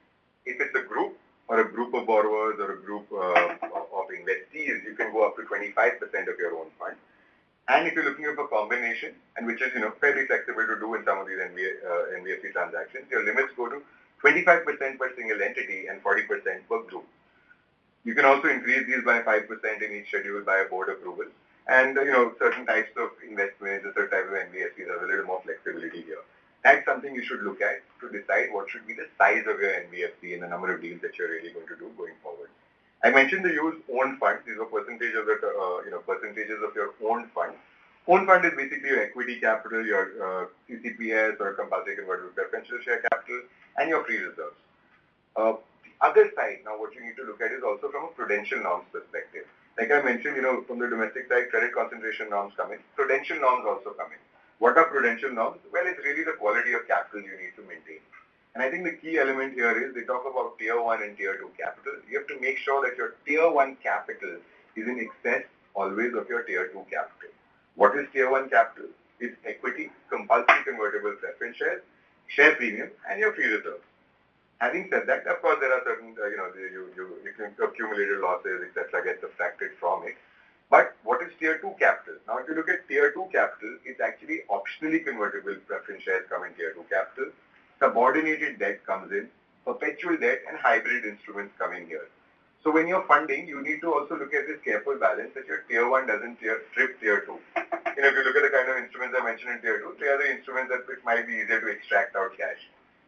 D: If it's a group or a group of borrowers or a group uh, of investees, you can go up to twenty-five percent of your own funds. And if you're looking at a combination, and which is, you know, fairly flexible to do in some of these N B F, uh, N B F C transactions, your limits go to twenty-five percent per single entity and forty percent per group. You can also increase these by five percent in each schedule by a board approval. And, uh, you know, certain types of investments, certain types of N B F Cs have a little more flexibility here. That's something you should look at to decide what should be the size of your N B F C and the number of deals that you're really going to do going forward. I mentioned the use owned funds. These are percentage of the, uh, you know, percentages of your owned funds. Owned fund is basically your equity capital, your uh, C C P S or compulsory convertible preferential share capital, and your free reserves. Uh, the other side, now what you need to look at is also from a prudential norms perspective. Like I mentioned, you know, from the domestic side, credit concentration norms come in. Prudential norms also come in. What are prudential norms? Well, it's really the quality of capital you need to maintain. And I think the key element here is they talk about tier one and tier two capital. You have to make sure that your tier one capital is in excess always of your tier two capital. What is tier one capital? It's equity, compulsory convertible preference shares, share premium, and your free reserves. Having said that, of course, there are certain, uh, you know, you, you, you can accumulated losses, et cetera, get subtracted from it. But what is tier two capital? Now, if you look at tier two capital, it's actually optionally convertible preference shares come in tier two capital. Subordinated debt comes in, perpetual debt and hybrid instruments come in here. So when you're funding, you need to also look at this careful balance that your tier one doesn't tier, trip tier two. You know, if you look at the kind of instruments I mentioned in tier two, they are the instruments that it might be easier to extract out cash.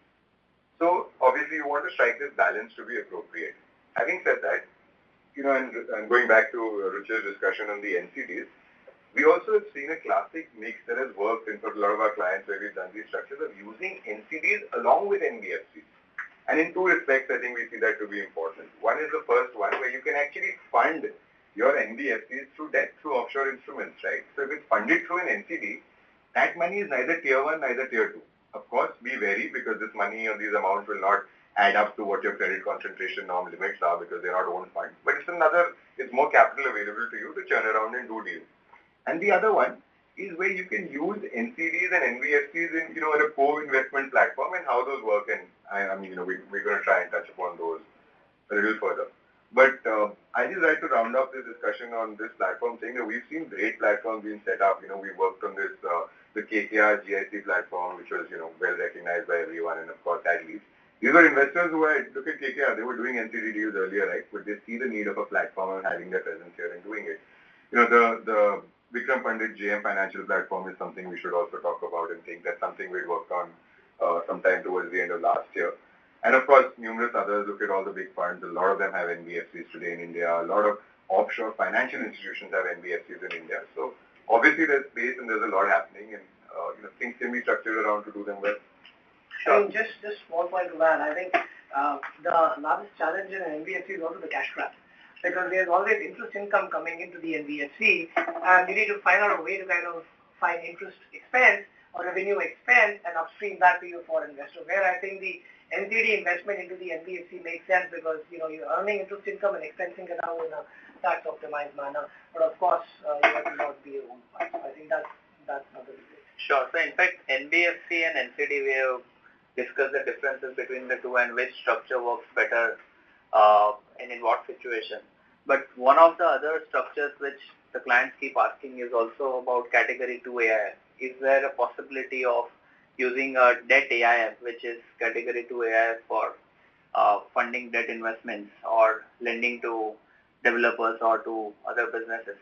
D: So obviously you want to strike this balance to be appropriate. Having said that, you know, and, and going back to Ruchir's discussion on the N C Ds, we also have seen a classic mix that has worked in for a lot of our clients where we've done these structures of using N C Ds along with N B F Cs. And in two respects, I think we see that to be important. One is the first one where you can actually fund your N B F Cs through debt, through offshore instruments, right? So if it's funded through an N C D, that money is neither tier one, neither tier two. Of course, be wary because this money or these amounts will not add up to what your credit concentration norm limits are because they're not own funds. But it's another, it's more capital available to you to churn around and do deals. And the other one is where you can use N C Ds and N B F Cs in, you know, in a co-investment platform and how those work. And I, I mean, you know, we, we're going to try and touch upon those a little further. But uh, I just like to round up this discussion on this platform saying that we've seen great platforms being set up. You know, we worked on this, uh, the K K R G I C platform, which was, you know, well recognized by everyone. And of course, that leads. These were investors who had, look at K K R, they were doing N C D deals earlier, right? But they see the need of a platform and having their presence here and doing it. You know, the, the Vikram Pandit J M Financial platform is something we should also talk about and think that's something we worked on uh, sometime towards the end of last year. And of course, numerous others. Look at all the big funds. A lot of them have N B F Cs today in India. A lot of offshore financial institutions have N B F Cs in India. So obviously there's space and there's a lot happening, and uh, you know, things can be structured around to do them well.
C: Sure. I mean, just just one point to that. I think uh, the largest challenge in an N B F C is also the cash trap, because there's always interest income coming into the N B F C, and you need to find out a way to kind of find interest expense or revenue expense and upstream that to your foreign investor. Where I think the N C D investment into the N B F C makes sense because, you know, you're earning interest income and expensing it out in a tax optimized manner. But of course, uh, you have to not be your own fund. So I think that's that's another debate.
B: Sure. So in fact, N B F C and N C D, we have discussed the differences between the two and which structure works better uh, and in what situation. But one of the other structures which the clients keep asking is also about category two A I F. Is there a possibility of using a debt A I F, which is category two A I F for uh, funding debt investments or lending to developers or to other businesses?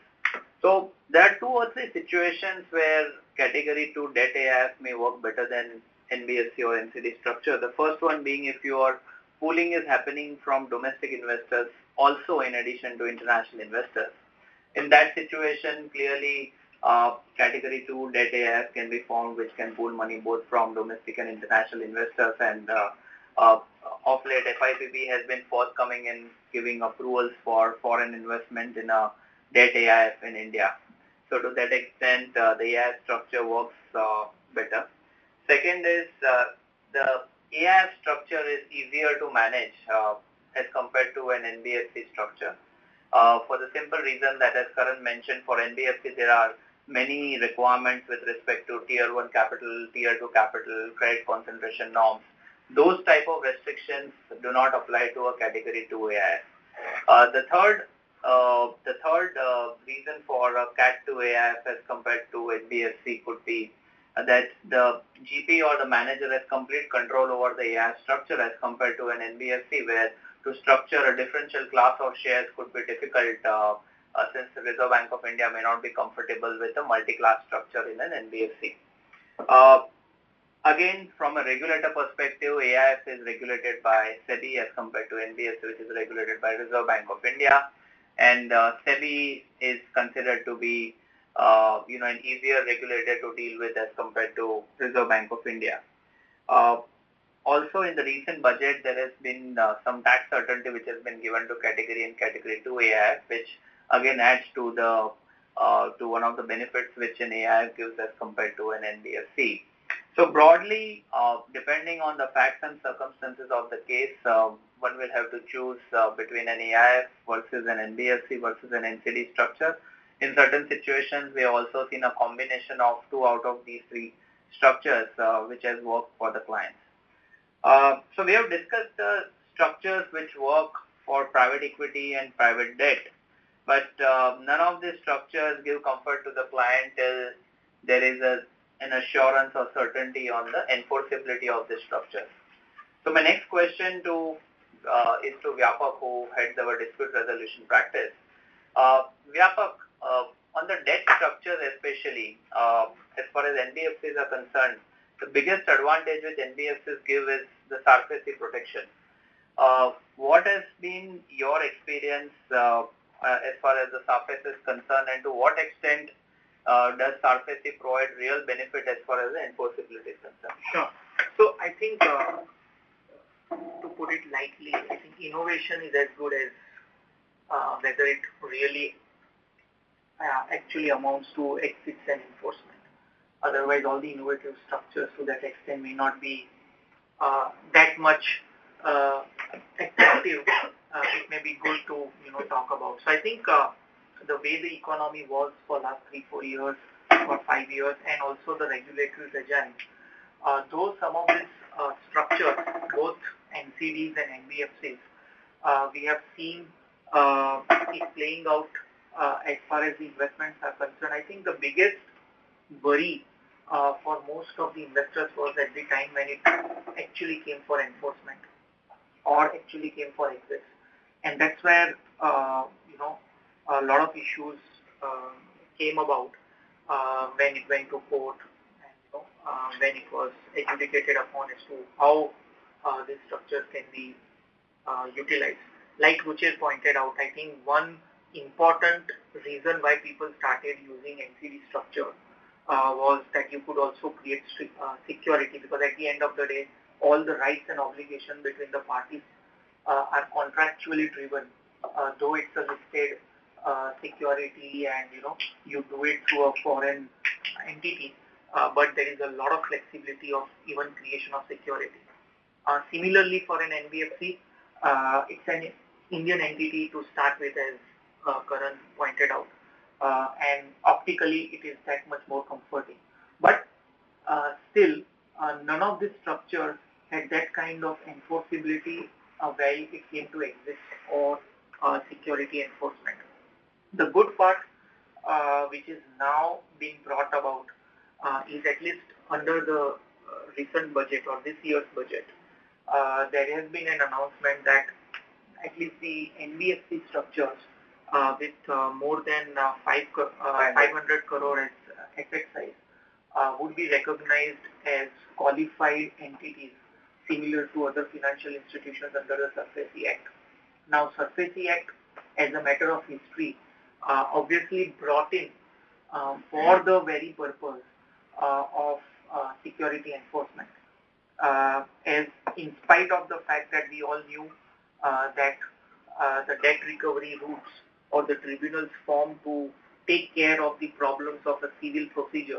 B: So there are two or three situations where category two debt A I F may work better than N B F C or N C D structure. The first one being if your pooling is happening from domestic investors also in addition to international investors. In that situation, clearly uh, category two debt A I F can be formed which can pool money both from domestic and international investors, and uh, uh, of late F I P B has been forthcoming in giving approvals for foreign investment in a debt A I F in India. So to that extent, uh, the A I F structure works uh, better. Second is uh, the A I F structure is easier to manage uh, as compared to an N B F C structure. Uh, for the simple reason that, as Karan mentioned, for N B F C there are many requirements with respect to tier one capital, tier two capital, credit concentration norms. Those type of restrictions do not apply to a category two A I F. Uh, the third, uh, the third uh, reason for a cat two A I F as compared to N B F C could be uh, that the G P or the manager has complete control over the A I F structure as compared to an N B F C, where to structure a differential class of shares could be difficult uh, uh, since the Reserve Bank of India may not be comfortable with a multi-class structure in an N B F C. Uh, again, from a regulator perspective, A I F is regulated by SEBI as compared to N B F C, which is regulated by Reserve Bank of India, and uh, SEBI is considered to be uh, you know, an easier regulator to deal with as compared to Reserve Bank of India. Uh, Also, in the recent budget, there has been uh, some tax certainty which has been given to category and category two A I F, which again adds to the uh, to one of the benefits which an A I F gives as compared to an N B F C. So broadly, uh, depending on the facts and circumstances of the case, uh, one will have to choose uh, between an A I F versus an N B F C versus an N C D structure. In certain situations, we have also seen a combination of two out of these three structures, uh, which has worked for the clients. Uh, so we have discussed the structures which work for private equity and private debt, but uh, none of these structures give comfort to the client till there is a, an assurance or certainty on the enforceability of the structure. So my next question to uh, is to Vyapak, who heads our dispute resolution practice. Uh, Vyapak, uh, on the debt structures especially, uh, as far as N B F Cs are concerned, the biggest advantage which N B F Cs give is the SARFAESI protection. Uh, what has been your experience uh, uh, as far as the SARFAESI is concerned, and to what extent uh, does SARFAESI provide real benefit as far as the enforceability is concerned?
E: Sure. So I think, uh, to put it lightly, I think innovation is as good as uh, whether it really uh, actually amounts to ethics and enforcement. Otherwise, all the innovative structures to that extent may not be uh, that much uh, attractive. Uh, it may be good to you know talk about. So I think uh, the way the economy was for last three, four years or five years, and also the regulatory regime, uh, though some of these uh, structures, both N C Ds and N B F Cs, uh, we have seen uh, it playing out uh, as far as the investments are concerned. I think the biggest worry uh, for most of the investors was at the time when it actually came for enforcement or actually came for exits. And that's where, uh, you know, a lot of issues uh, came about uh, when it went to court and, you know, uh, when it was adjudicated upon as to how uh, these structures can be uh, utilized. Like Ruchir pointed out, I think one important reason why people started using N C D structure uh, was that you could also create uh, security, because at the end of the day, all the rights and obligations between the parties uh, are contractually driven, uh, though it's a listed uh, security and you know you do it through a foreign entity, uh, but there is a lot of flexibility of even creation of security. Uh, similarly, for an N B F C, uh, it's an Indian entity to start with, as uh, Karan pointed out, uh, and optically it is that much more comforting. But uh, still, uh, none of these structures had that kind of enforceability uh, while it came to exit or uh, security enforcement. The good part, uh, which is now being brought about, uh, is at least under the uh, recent budget or this year's budget, uh, there has been an announcement that at least the N B F C structures uh, with uh, more than uh, five, uh, five hundred crore as uh, asset size uh, would be recognized as qualified entities similar to other financial institutions under the SARFAESI Act. Now, SARFAESI Act, as a matter of history, uh, obviously brought in um, for the very purpose uh, of uh, security enforcement. Uh, as in spite of the fact that we all knew uh, that uh, the debt recovery routes or the tribunals formed to take care of the problems of the civil procedure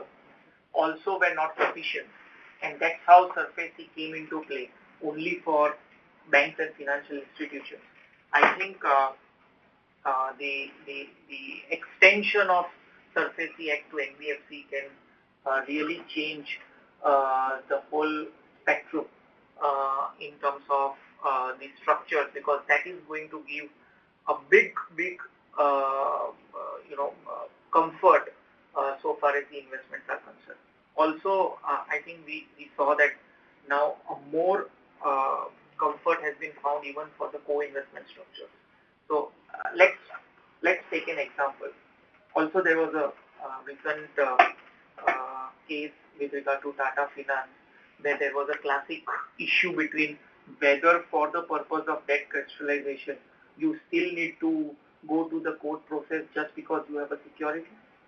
E: also were not sufficient. And that's how SARFAESI came into play, only for banks and financial institutions. I think uh, uh, the, the, the extension of SARFAESI Act to N B F C can uh, really change uh, the whole spectrum uh, in terms of uh, the structures, because that is going to give a big, big, uh, uh, you know, uh, comfort uh, so far as the investments are concerned. Also, uh, I think we, we saw that now a more uh, comfort has been found even for the co-investment structures. So uh, let's let's take an example. Also, there was a uh, recent uh, uh, case with regard to Tata Finance, where there was a classic issue between whether for the purpose of debt crystallization you still need to go to the court process just because you have a security,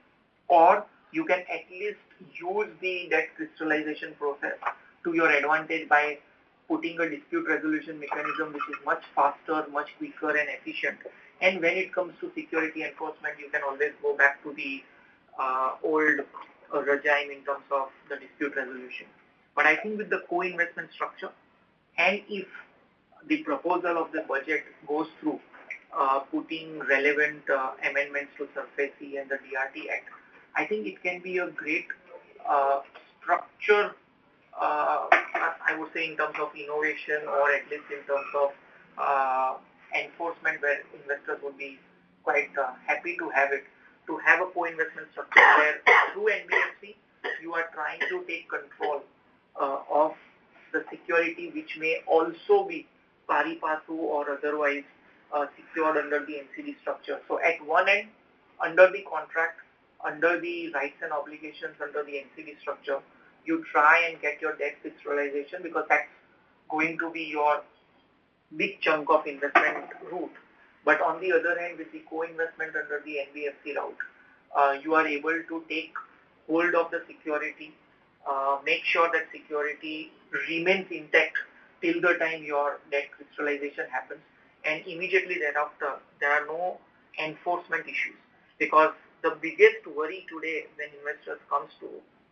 E: or you can at least use the debt crystallization process to your advantage by putting a dispute resolution mechanism which is much faster, much quicker and efficient. And when it comes to security enforcement, you can always go back to the uh, old uh, regime in terms of the dispute resolution. But I think with the co-investment structure, and if the proposal of the budget goes through, uh, putting relevant uh, amendments to SARFAESI and the D R T Act, I think it can be a great uh, structure, uh, I would say, in terms of innovation, or at least in terms of uh, enforcement, where investors would be quite uh, happy to have it, to have a co-investment structure where through N B F C you are trying to take control uh, of the security, which may also be pari passu or otherwise uh, secured under the N C D structure. So at one end, under the contract, under the rights and obligations under the N C D structure, you try and get your debt fixed realization because that's going to be your big chunk of investment route. But on the other hand, with the co-investment under the N B F C route, uh, you are able to take hold of the security, uh, make sure that security remains intact till the time your debt crystallization happens, and immediately thereafter there are no enforcement issues, because the biggest worry today when investors comes to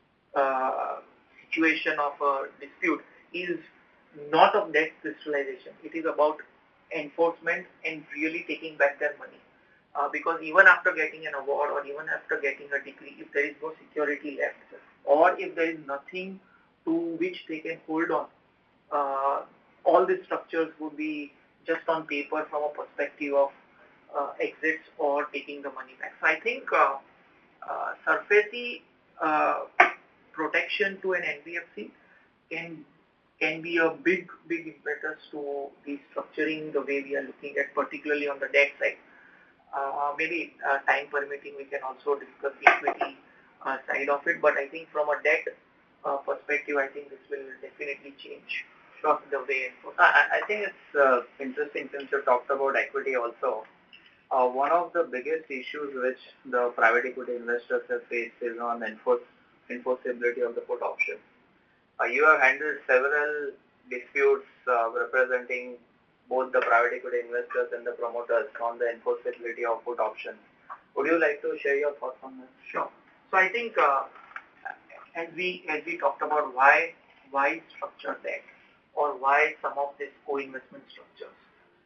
E: uh, situation of a dispute is not of debt crystallization. It is about enforcement and really taking back their money. Uh, because even after getting an award or even after getting a decree, if there is no security left or if there is nothing to which they can hold on, uh, all these structures would be just on paper from a perspective of uh, exits or taking the money back. So I think uh, uh, SARFAESI uh, protection to an N B F C can can be a big, big impetus to the structuring the way we are looking at, particularly on the debt side. Uh, maybe uh, time permitting, we can also discuss the equity uh, side of it. But I think from a debt uh, perspective, I think this will definitely change sure. the way.
B: I, I think it's uh, interesting since you talked about equity also. Uh, one of the biggest issues which the private equity investors have faced is on enforce, enforceability of the put option. Uh, you have handled several disputes uh, representing both the private equity investors and the promoters on the enforceability of put options. Would you like to share your thoughts on this?
E: Sure. So I think uh, as we as we talked about why why structure that or why some of these co-investment structures,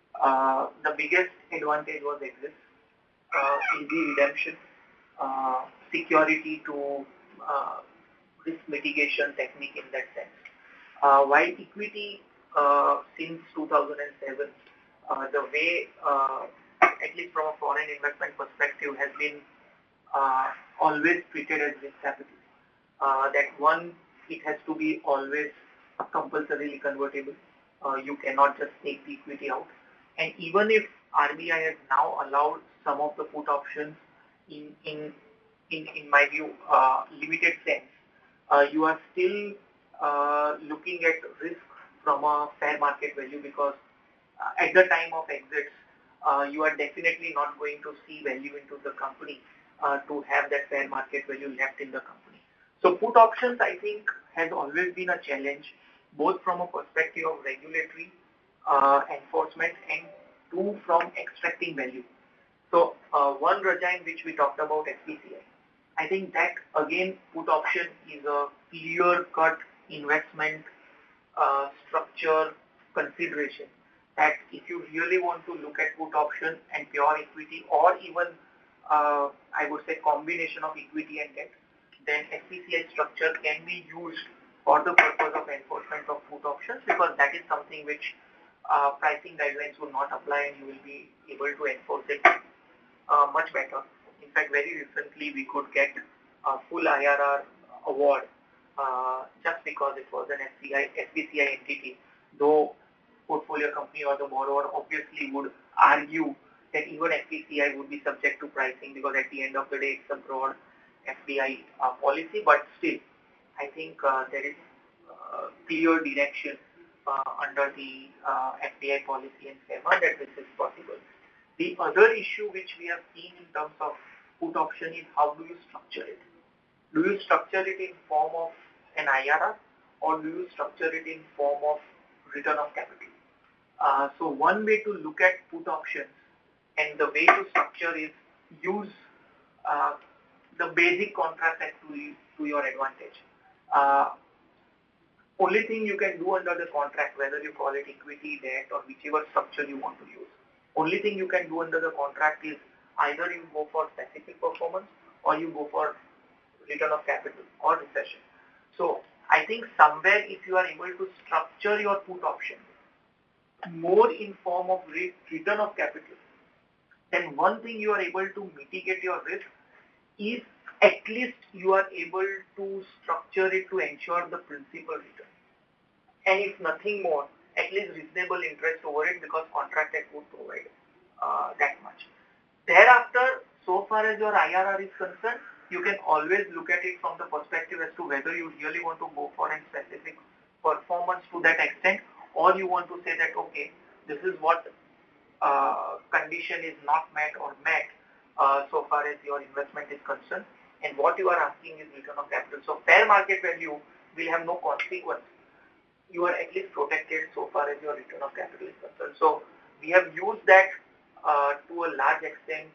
E: uh, the biggest advantage was exit, uh, easy redemption, uh, security to uh, risk mitigation technique in that sense. Uh, while equity uh, since two thousand seven, uh, the way, uh, at least from a foreign investment perspective, has been uh, always treated as risk capital. Uh, that one, it has to be always compulsorily convertible. Uh, you cannot just take the equity out. And even if R B I has now allowed some of the put options in, in, in, in my view, uh, limited sense, uh, you are still uh, looking at risk from a fair market value, because uh, at the time of exits, uh, you are definitely not going to see value into the company uh, to have that fair market value left in the company. So put options, I think, has always been a challenge, both from a perspective of regulatory uh, enforcement and two, from extracting value. So uh, one, Rajain, which we talked about, F P C I. I think that, again, put option is a clear-cut investment uh, structure consideration, that if you really want to look at put option and pure equity, or even, uh, I would say, combination of equity and debt, then F P C I structure can be used for the purpose of enforcement of put options, because that is something which uh, pricing guidelines will not apply and you will be able to enforce it uh, much better. In fact, very recently we could get a full I R R award uh, just because it was an F P C I entity, though portfolio company or the borrower obviously would argue that even F P C I would be subject to pricing, because at the end of the day it's a broad F D I uh, policy, but still I think uh, there is uh, clear direction uh, under the uh, F D I policy and SEMA that this is possible. The other issue which we have seen in terms of put option is how do you structure it? Do you structure it in form of an I R R, or do you structure it in form of return of capital? Uh, so one way to look at put options and the way to structure is use uh, the basic contract as to, to your advantage. Uh, only thing you can do under the contract, whether you call it equity, debt, or whichever structure you want to use, only thing you can do under the contract is either you go for specific performance or you go for return of capital or recession. So I think somewhere if you are able to structure your put option more in form of re return of capital, then one thing you are able to mitigate your risk is at least you are able to structure it to ensure the principal return. And if nothing more, at least reasonable interest over it because contracted would provide uh, that much. Thereafter, so far as your I R R is concerned, you can always look at it from the perspective as to whether you really want to go for a specific performance to that extent, or you want to say that, okay, this is what uh, condition is not met or met uh, so far as your investment is concerned, and what you are asking is return of capital. So fair market value will have no consequence. You are at least protected so far as your return of capital is concerned. So we have used that uh, to a large extent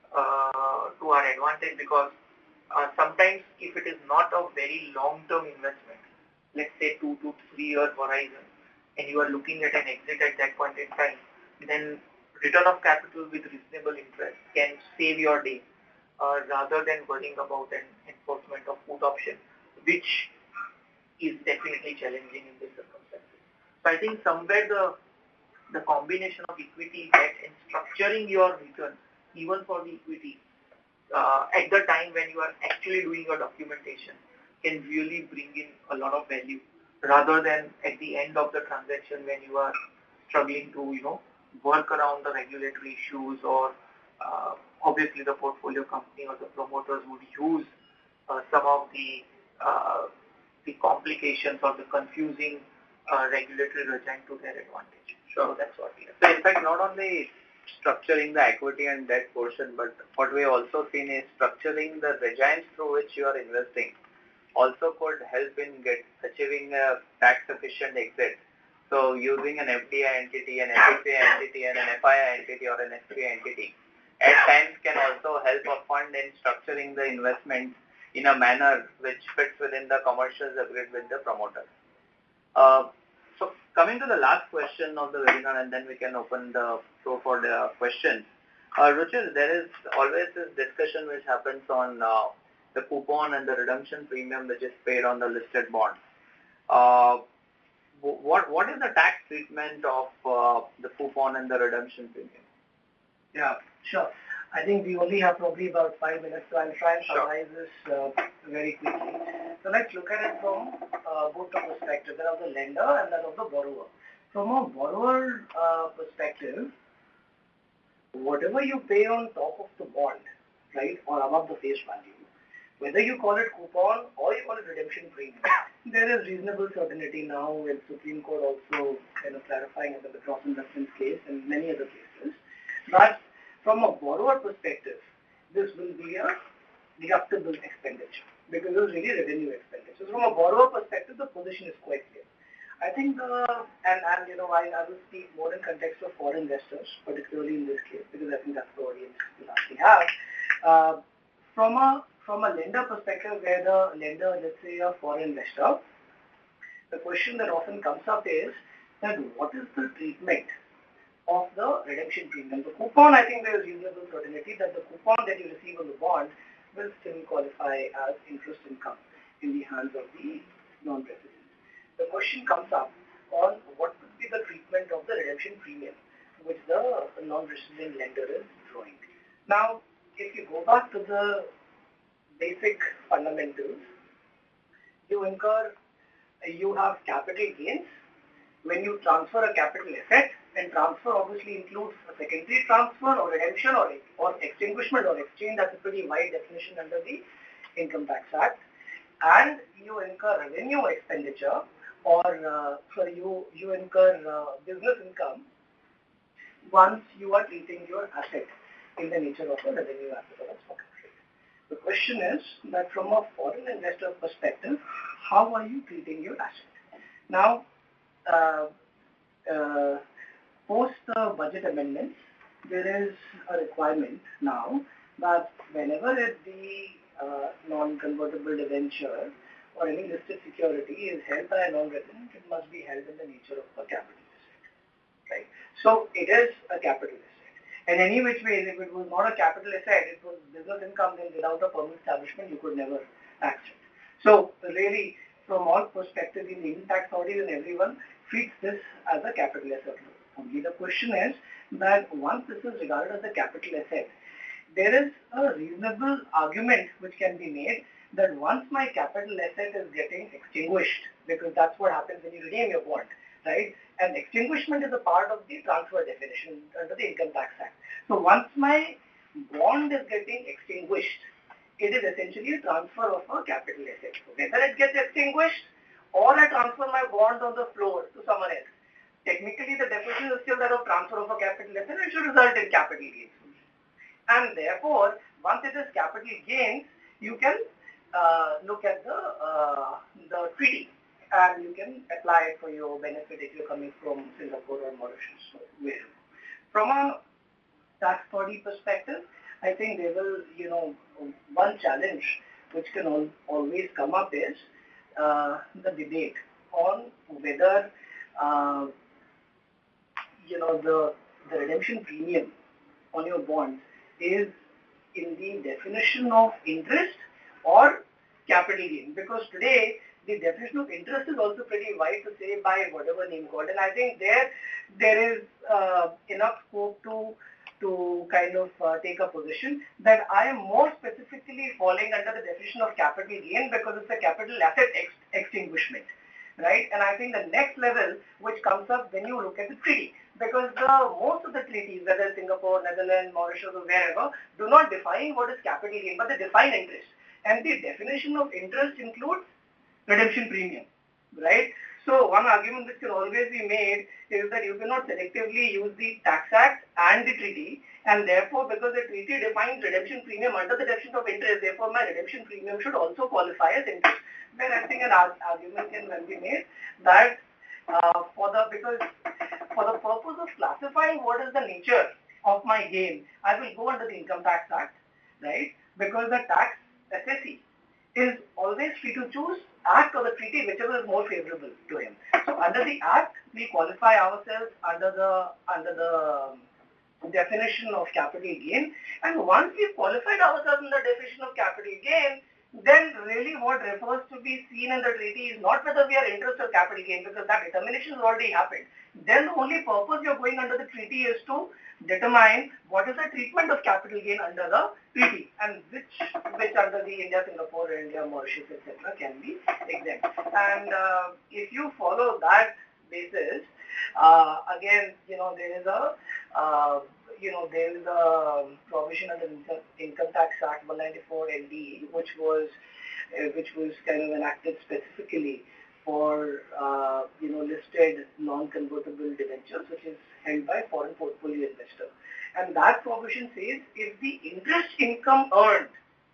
E: uh, to our advantage because uh, sometimes if it is not a very long-term investment, let's say two to three year horizon, and you are looking at an exit at that point in time, then return of capital with reasonable interest can save your day uh, rather than worrying about an enforcement of put option, which is definitely challenging in this circumstances. So I think somewhere the the combination of equity, debt, and structuring your return, even for the equity, uh, at the time when you are actually doing your documentation, can really bring in a lot of value, rather than at the end of the transaction when you are struggling to, you know, work around the regulatory issues, or uh, obviously the portfolio company or the promoters would use uh, some of the uh, the complications or the confusing uh, regulatory regime to their advantage.
B: Sure.
E: So that's what we have.
B: So in fact, not only structuring the equity and debt portion, but what we also seen is structuring the regimes through which you are investing also could help in get achieving a tax efficient exit. So using an F D I entity, an F S A entity, and an F I I entity or an S P I entity at times can also help a fund in structuring the investment in a manner which fits within the commercials agreed with the promoter. Uh, so coming to the last question of the webinar, and then we can open the floor for the questions. Uh, Ruchir, there is always this discussion which happens on uh, the coupon and the redemption premium which is paid on the listed bonds. Uh, what what is the tax treatment of uh, the coupon and the redemption premium?
C: Yeah, sure. I think we only have probably about five minutes, so I'll try and summarize
B: Sure.
C: this uh, very quickly. So let's look at it from uh, both the perspective, that of the lender and that of the borrower. From a borrower uh, perspective, whatever you pay on top of the bond, right, or above the face value, whether you call it coupon or you call it redemption premium, there is reasonable certainty now with Supreme Court also kind of clarifying it in the gross investments case and many other cases. But from a borrower perspective, this will be a deductible expenditure because it is really revenue expenditure. So from a borrower perspective, the position is quite clear. I think, uh, and, and you know, I, I will speak more in context of foreign investors, particularly in this case, because I think that's the audience we actually have. Uh, from a from a lender perspective, where the lender, let's say a foreign investor, the question that often comes up is that what is the treatment of the redemption premium? The coupon, I think there is reasonable certainty that the coupon that you receive on the bond will still qualify as interest income in the hands of the non-resident. The question comes up on what would be the treatment of the redemption premium which the non-resident lender is drawing. Now, if you go back to the basic fundamentals, you incur, you have capital gains when you transfer a capital asset, and transfer obviously includes a secondary transfer or redemption or, or extinguishment or exchange. That's a pretty wide definition under the Income Tax Act. And you incur revenue expenditure, or uh, sorry, you, you incur uh, business income once you are treating your asset in the nature of a revenue asset or a stock trade. The question is that from a foreign investor perspective, how are you treating your asset? Now, uh, uh, post the budget amendments, there is a requirement now that whenever it the uh, non-convertible debenture or any listed security is held by a non-resident, it must be held in the nature of a capital asset, right? So it is a capital asset. And any which way, if it was not a capital asset, it was business income, then without a permanent establishment, you could never tax it. So really, from all perspectives, in the income tax authorities and everyone treats this as a capital asset. Only the question is that once this is regarded as a capital asset, there is a reasonable argument which can be made that once my capital asset is getting extinguished, because that's what happens when you redeem your bond, right? And extinguishment is a part of the transfer definition under the Income Tax Act. So once my bond is getting extinguished, it is essentially a transfer of a capital asset. So whether it gets extinguished or I transfer my bond on the floor to someone else, technically the definition is still that of transfer of a capital asset and should result in capital gains. And therefore, once it is capital gains, you can uh, look at the uh, the treaty and you can apply it for your benefit if you're coming from Singapore or Mauritius. So, from a tax body perspective, I think there will, you know, one challenge which can al always come up is uh, the debate on whether, uh, you know, the, the redemption premium on your bonds is in the definition of interest or capital gain. Because today, the definition of interest is also pretty wide to say by whatever name called. And I think there, there is uh, enough scope to to kind of uh, take a position that I am more specifically falling under the definition of capital gain because it's a capital asset ex extinguishment, right? And I think the next level which comes up when you look at the treaty, because the, most of the treaties, whether Singapore, Netherlands, Mauritius or wherever, do not define what is capital gain, but they define interest. And the definition of interest includes redemption premium, right? So one argument which can always be made is that you cannot selectively use the Tax Act and the treaty, and therefore because the treaty defines redemption premium under the definition of interest, therefore my redemption premium should also qualify as interest. Where I think an argument can well be made that uh, for the because for the purpose of classifying what is the nature of my gain, I will go under the Income Tax Act, right? Because the tax assessee is always free to choose act or the treaty, whichever is more favorable to him. So under the act, we qualify ourselves under the under the definition of capital gain. And once we've qualified ourselves in the definition of capital gain, then really what refers to be seen in the treaty is not whether we are interest or capital gain, because that determination has already happened. Then the only purpose you're going under the treaty is to determine what is the treatment of capital gain under the treaty and which which under the India, Singapore, India, Mauritius, et cetera can be exempt. And uh, if you follow that basis, uh, again, you know, there is a uh, you know there is a provision under the Income Tax Act one ninety-four L D, which was uh, which was kind of enacted specifically for uh, you know listed non-convertible debentures, which is held by foreign portfolio investor. And that provision says if the interest income earned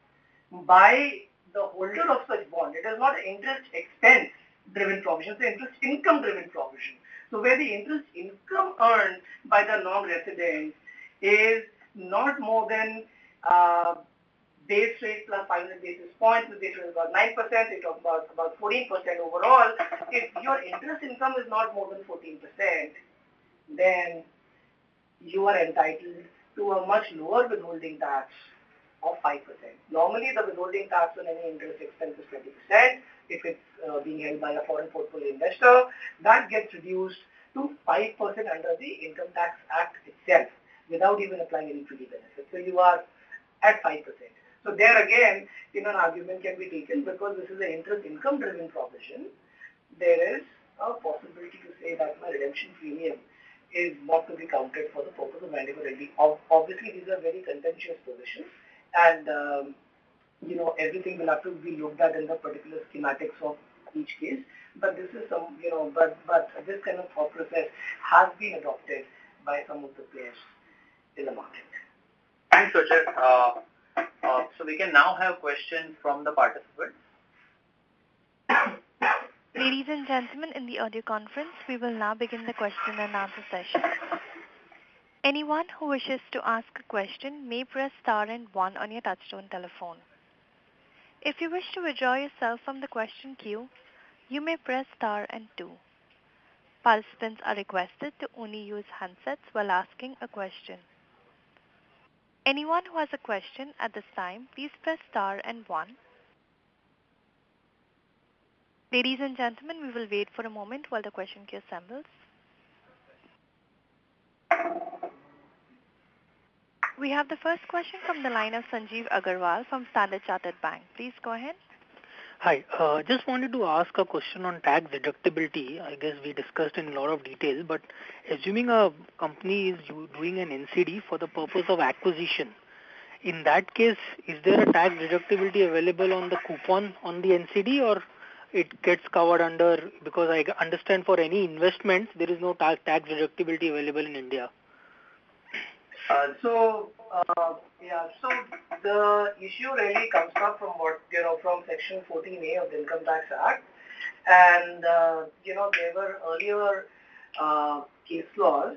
C: by the holder of such bond, it is not an interest expense driven provision, it's an interest income driven provision. So where the interest income earned by the non-resident is not more than uh, base rate plus five hundred basis points, the base rate is about nine percent, we talk about about fourteen percent overall. If your interest income is not more than fourteen percent, then you are entitled to a much lower withholding tax of five percent. Normally the withholding tax on any interest expense is twenty percent. If it's uh, being held by a foreign portfolio investor, that gets reduced to five percent under the Income Tax Act itself without even applying any treaty benefit. So you are at five percent. So there again, you know, an argument can be taken because this is an interest income driven provision. There is a possibility to say that my redemption premium is not to be counted for the purpose of ninety-four L D. Obviously, these are very contentious positions, and um, you know everything will have to be looked at in the particular schematics of each case. But this is some, you know, but but this kind of thought process has been adopted by some of the players in the market.
B: Thanks, Roger. Uh, uh, so we can now have questions from the participants.
A: Ladies and gentlemen, in the audio conference, we will now begin the question and answer session. Anyone who wishes to ask a question may press star and one on your touchtone telephone. If you wish to withdraw yourself from the question queue, you may press star and two. Participants are requested to only use handsets while asking a question. Anyone who has a question at this time, please press star and one. Ladies and gentlemen, we will wait for a moment while the question queue assembles. We have the first question from the line of Sanjeev Agarwal from Standard Chartered Bank. Please go ahead.
F: Hi, uh, just wanted to ask a question on tax deductibility. I guess we discussed in a lot of detail, but assuming a company is doing an N C D for the purpose of acquisition, in that case, is there a tax deductibility available on the coupon on the N C D, or it gets covered under, because I understand for any investment, there is no tax, tax deductibility available in India.
C: Uh, so, uh, yeah, so the issue really comes up from what, you know, from Section fourteen A of the Income Tax Act. And, uh, you know, there were earlier uh, case laws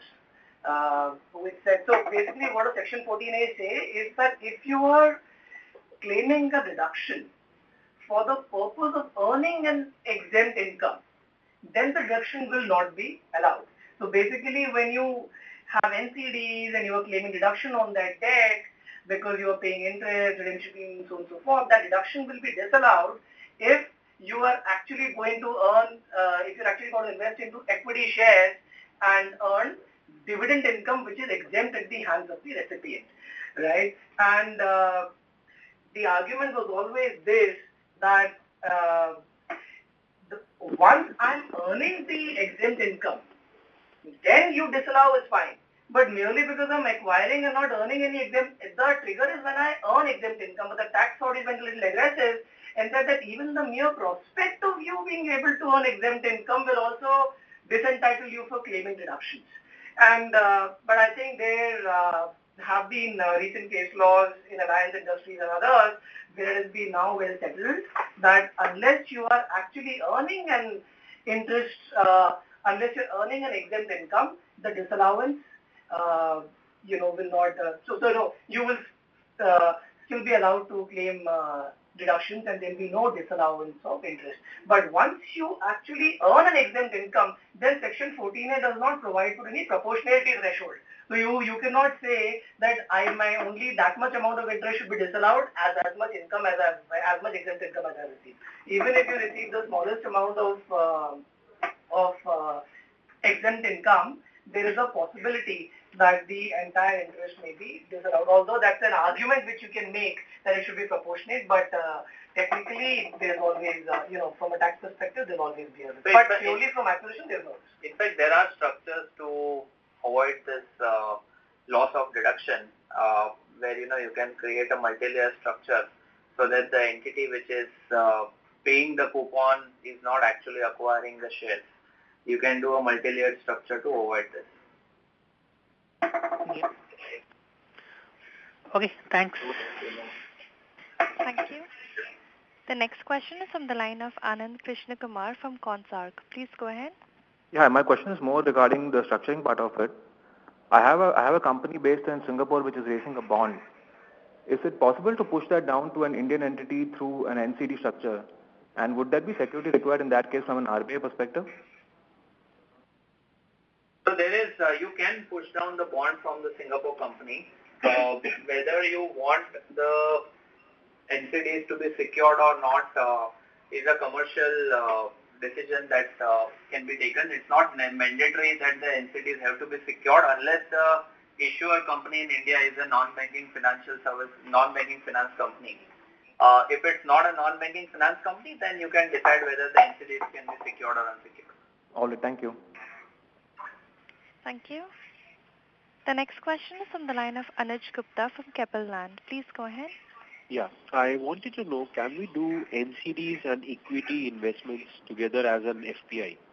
C: uh, which said, so basically what a Section fourteen A say is that if you are claiming a deduction for the purpose of earning an exempt income, then the deduction will not be allowed. So basically when you have N C Ds and you are claiming deduction on that debt because you are paying interest, redemption fees, so on and so forth, that deduction will be disallowed if you are actually going to earn, uh, if you're actually going to invest into equity shares and earn dividend income which is exempt at the hands of the recipient, right? And uh, the argument was always this, that uh, the, once I'm earning the exempt income, then you disallow is fine. But merely because I'm acquiring and not earning any exempt, the trigger is when I earn exempt income. But the tax authorities went a little aggressive and said that even the mere prospect of you being able to earn exempt income will also disentitle you for claiming deductions. And uh, but I think there uh, have been uh, recent case laws in Alliance Industries and others where it has been now well settled that unless you are actually earning an interest, uh, unless you're earning an exempt income, the disallowance, uh, you know, will not. Uh, so, so no, you will uh, still be allowed to claim uh, deductions, and there will be no disallowance of interest. But once you actually earn an exempt income, then Section fourteen A does not provide for any proportionality threshold. So you you cannot say that I my only that much amount of interest should be disallowed as as much income as I, as much exempt income as I receive. Even if you receive the smallest amount of uh, of uh, exempt income, there is a possibility that the entire interest may be disallowed. Although that's an argument which you can make that it should be proportionate, but uh, technically there's always, uh, you know, from a tax perspective, there'll always be a risk. But
B: but
C: purely from acquisition, there's no risk.
B: In fact, there are structures to avoid this uh, loss of deduction, uh, where you know you can create a multi-layer structure so that the entity which is uh, paying the coupon is not actually acquiring the shares. You can do a multi-layered structure to avoid this.
F: Yeah. Okay, thanks.
A: Thank you. The next question is from the line of Anand Krishna Kumar from Consarg. Please go ahead.
G: Yeah, my question is more regarding the structuring part of it. I have a I have a company based in Singapore which is raising a bond. Is it possible to push that down to an Indian entity through an N C D structure? And would that be security required in that case from an R B I perspective?
B: So there is, uh, you can push down the bond from the Singapore company. Uh, whether you want the N C Ds to be secured or not uh, is a commercial uh, decision that uh, can be taken. It's not mandatory that the N C Ds have to be secured unless the issuer company in India is a non-banking financial service, non-banking finance company. Uh, if it's not a non-banking finance company, then you can decide whether the N C Ds can be secured or unsecured.
G: All right, thank you.
A: Thank you. The next question is from the line of Anuj Gupta from Keppel Land. Please go ahead.
H: Yeah, I wanted to know, can we do N C Ds and equity investments together as an F P I?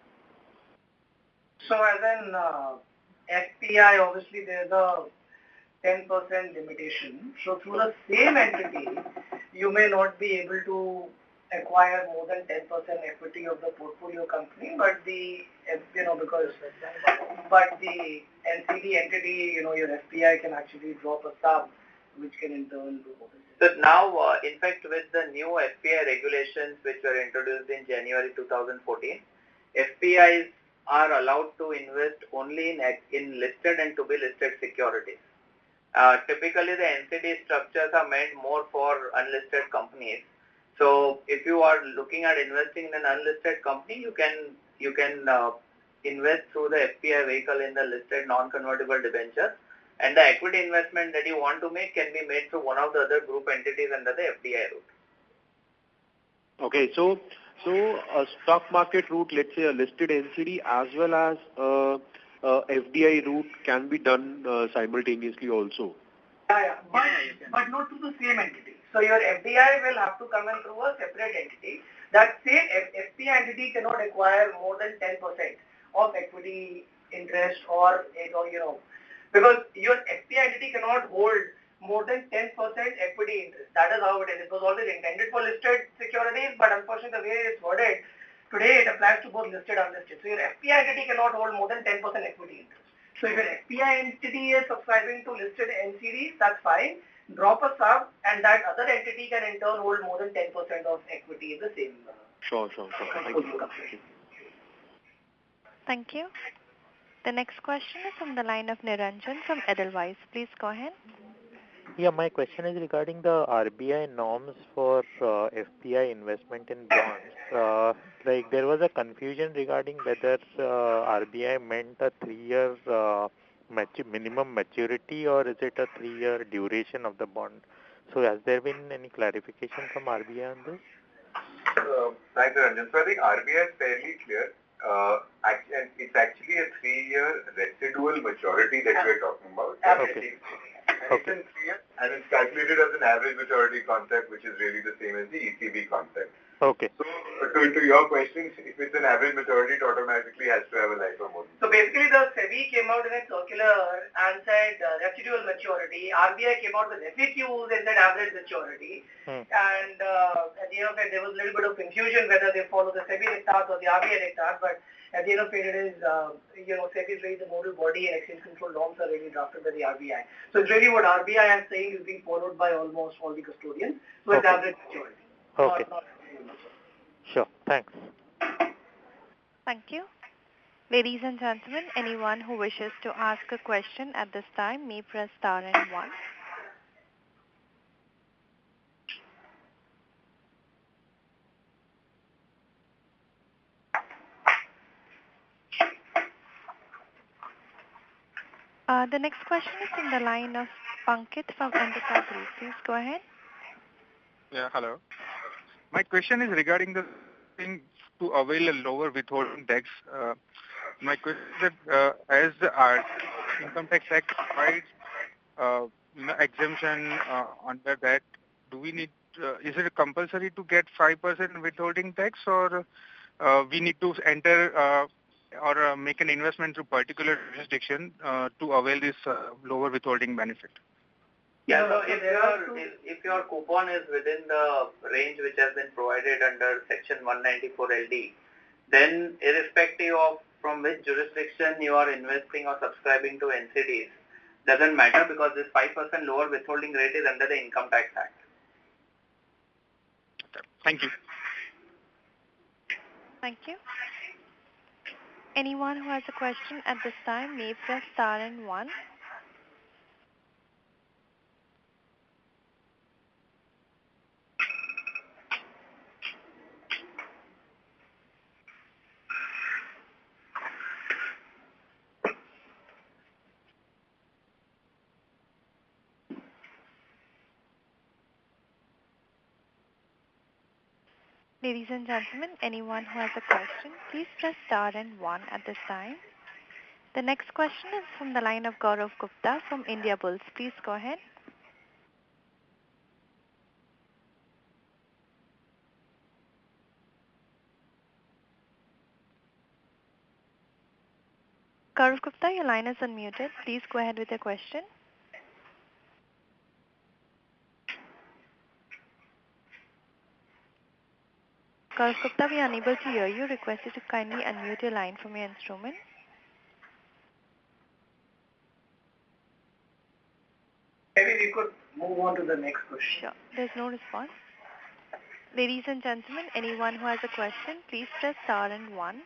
C: So as an uh, F P I, obviously there's a ten percent limitation. So through the same entity, you may not be able to acquire more than ten percent equity of the portfolio company, but the, you know, because, but the N C D entity, you know, your F P I can actually drop a sub, which can in turn do this.
B: So now, uh, in fact, with the new F P I regulations which were introduced in January two thousand fourteen, F P Is are allowed to invest only in, in listed and to be listed securities. Uh, typically, the N C D structures are meant more for unlisted companies. So, if you are looking at investing in an unlisted company, you can you can uh, invest through the F P I vehicle in the listed non-convertible debenture, and the equity investment that you want to make can be made through one of the other group entities under the F D I route.
H: Okay, so so a stock market route, let's say a listed N C D as well as uh, uh, F D I route can be done uh, simultaneously also.
C: Yeah, yeah, but, but not through the same entity. So your F D I will have to come in through a separate entity. That same F P I entity cannot acquire more than ten percent of equity interest or, you know, because your F P I entity cannot hold more than ten percent equity interest. That is how it is. It was always intended for listed securities, but unfortunately the way it's worded, today it applies to both listed and unlisted. So your F P I entity cannot hold more than ten percent equity interest. So if your F P I entity is subscribing to listed N C Ds, that's fine. Drop a sub and that other entity can in turn hold more than ten percent of equity in the same. Uh,
H: sure, sure, sure. Thank you.
A: Thank you. The next question is from the line of Niranjan from Edelweiss. Please go ahead.
I: Yeah, my question is regarding the R B I norms for uh, F P I investment in bonds. Uh, like there was a confusion regarding whether uh, R B I meant a three-year uh, matu- minimum maturity or is it a three-year duration of the bond. So has there been any clarification from R B I on this?
D: Uh, thanks, Ranjan. So I think R B I is fairly clear. Uh, actually, and it's actually a three-year residual maturity that we're talking about.
I: Okay.
D: And it's in three years, and it's calculated as an average maturity concept, which is really the same as the E C B concept.
I: Okay.
D: So, to, to your question, if it's an average maturity, it automatically has to have a life of more.
C: So basically, the SEBI came out in a circular and said uh, residual maturity. R B I came out with F A Qs and said average maturity.
I: Hmm.
C: And uh, at the end of it, there was a little bit of confusion whether they follow the SEBI diktat or the R B I diktat. But at the end of it, it is, uh, you know, SEBI is really the model body and exchange control norms are really drafted by the R B I. So it's really what R B I is saying is being followed by almost all the custodians. So it's
I: Okay.
C: average maturity.
I: Okay.
C: Not, not
I: Sure. Thanks.
A: Thank you. Ladies and gentlemen, anyone who wishes to ask a question at this time may press star and one. Uh, the next question is from the line of Pankit from Indica Group. Please go ahead.
J: Yeah, hello. My question is regarding the thing to avail a lower withholding tax. Uh, my question is that uh, as the uh, income tax act provides uh, you know, exemption uh, under that, do we need, uh, is it compulsory to get five percent withholding tax or uh, we need to enter uh, or uh, make an investment through particular jurisdiction uh, to avail this uh, lower withholding benefit?
B: Yeah, so if your, if, if your coupon is within the range which has been provided under Section one ninety-four L D, then irrespective of from which jurisdiction you are investing or subscribing to N C Ds, doesn't matter because this five percent lower withholding rate is under the Income Tax Act.
J: Okay. Thank you.
A: Thank you. Anyone who has a question at this time may press star and one. Ladies and gentlemen, anyone who has a question, please press star and one at this time. The next question is from the line of Gaurav Gupta from India Bulls. Please go ahead. Gaurav Gupta, your line is unmuted. Please go ahead with your question. Gaurav Gupta, we are unable to hear you. Request you to kindly unmute your line from your instrument.
C: Maybe we could move on to the next question.
A: Sure. There's no response. Ladies and gentlemen, anyone who has a question, please press star and one.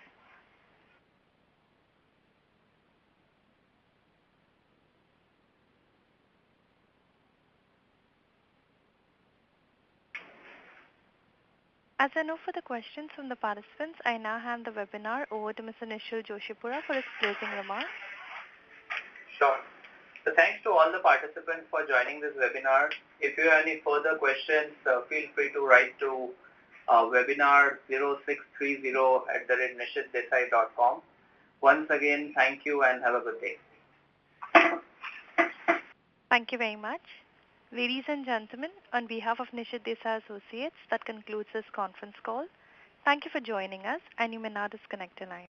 A: As there are no further questions from the participants, I now hand the webinar over to Mister Nishil Joshipura for his closing remarks.
B: Sure. So thanks to all the participants for joining this webinar. If you have any further questions, uh, feel free to write to uh, webinar zero six three zero at the rate nishit desai dot com. Once again, thank you and have a good day.
A: Thank you very much. Ladies and gentlemen, on behalf of Nishit Desai Associates, that concludes this conference call. Thank you for joining us, and you may now disconnect your line.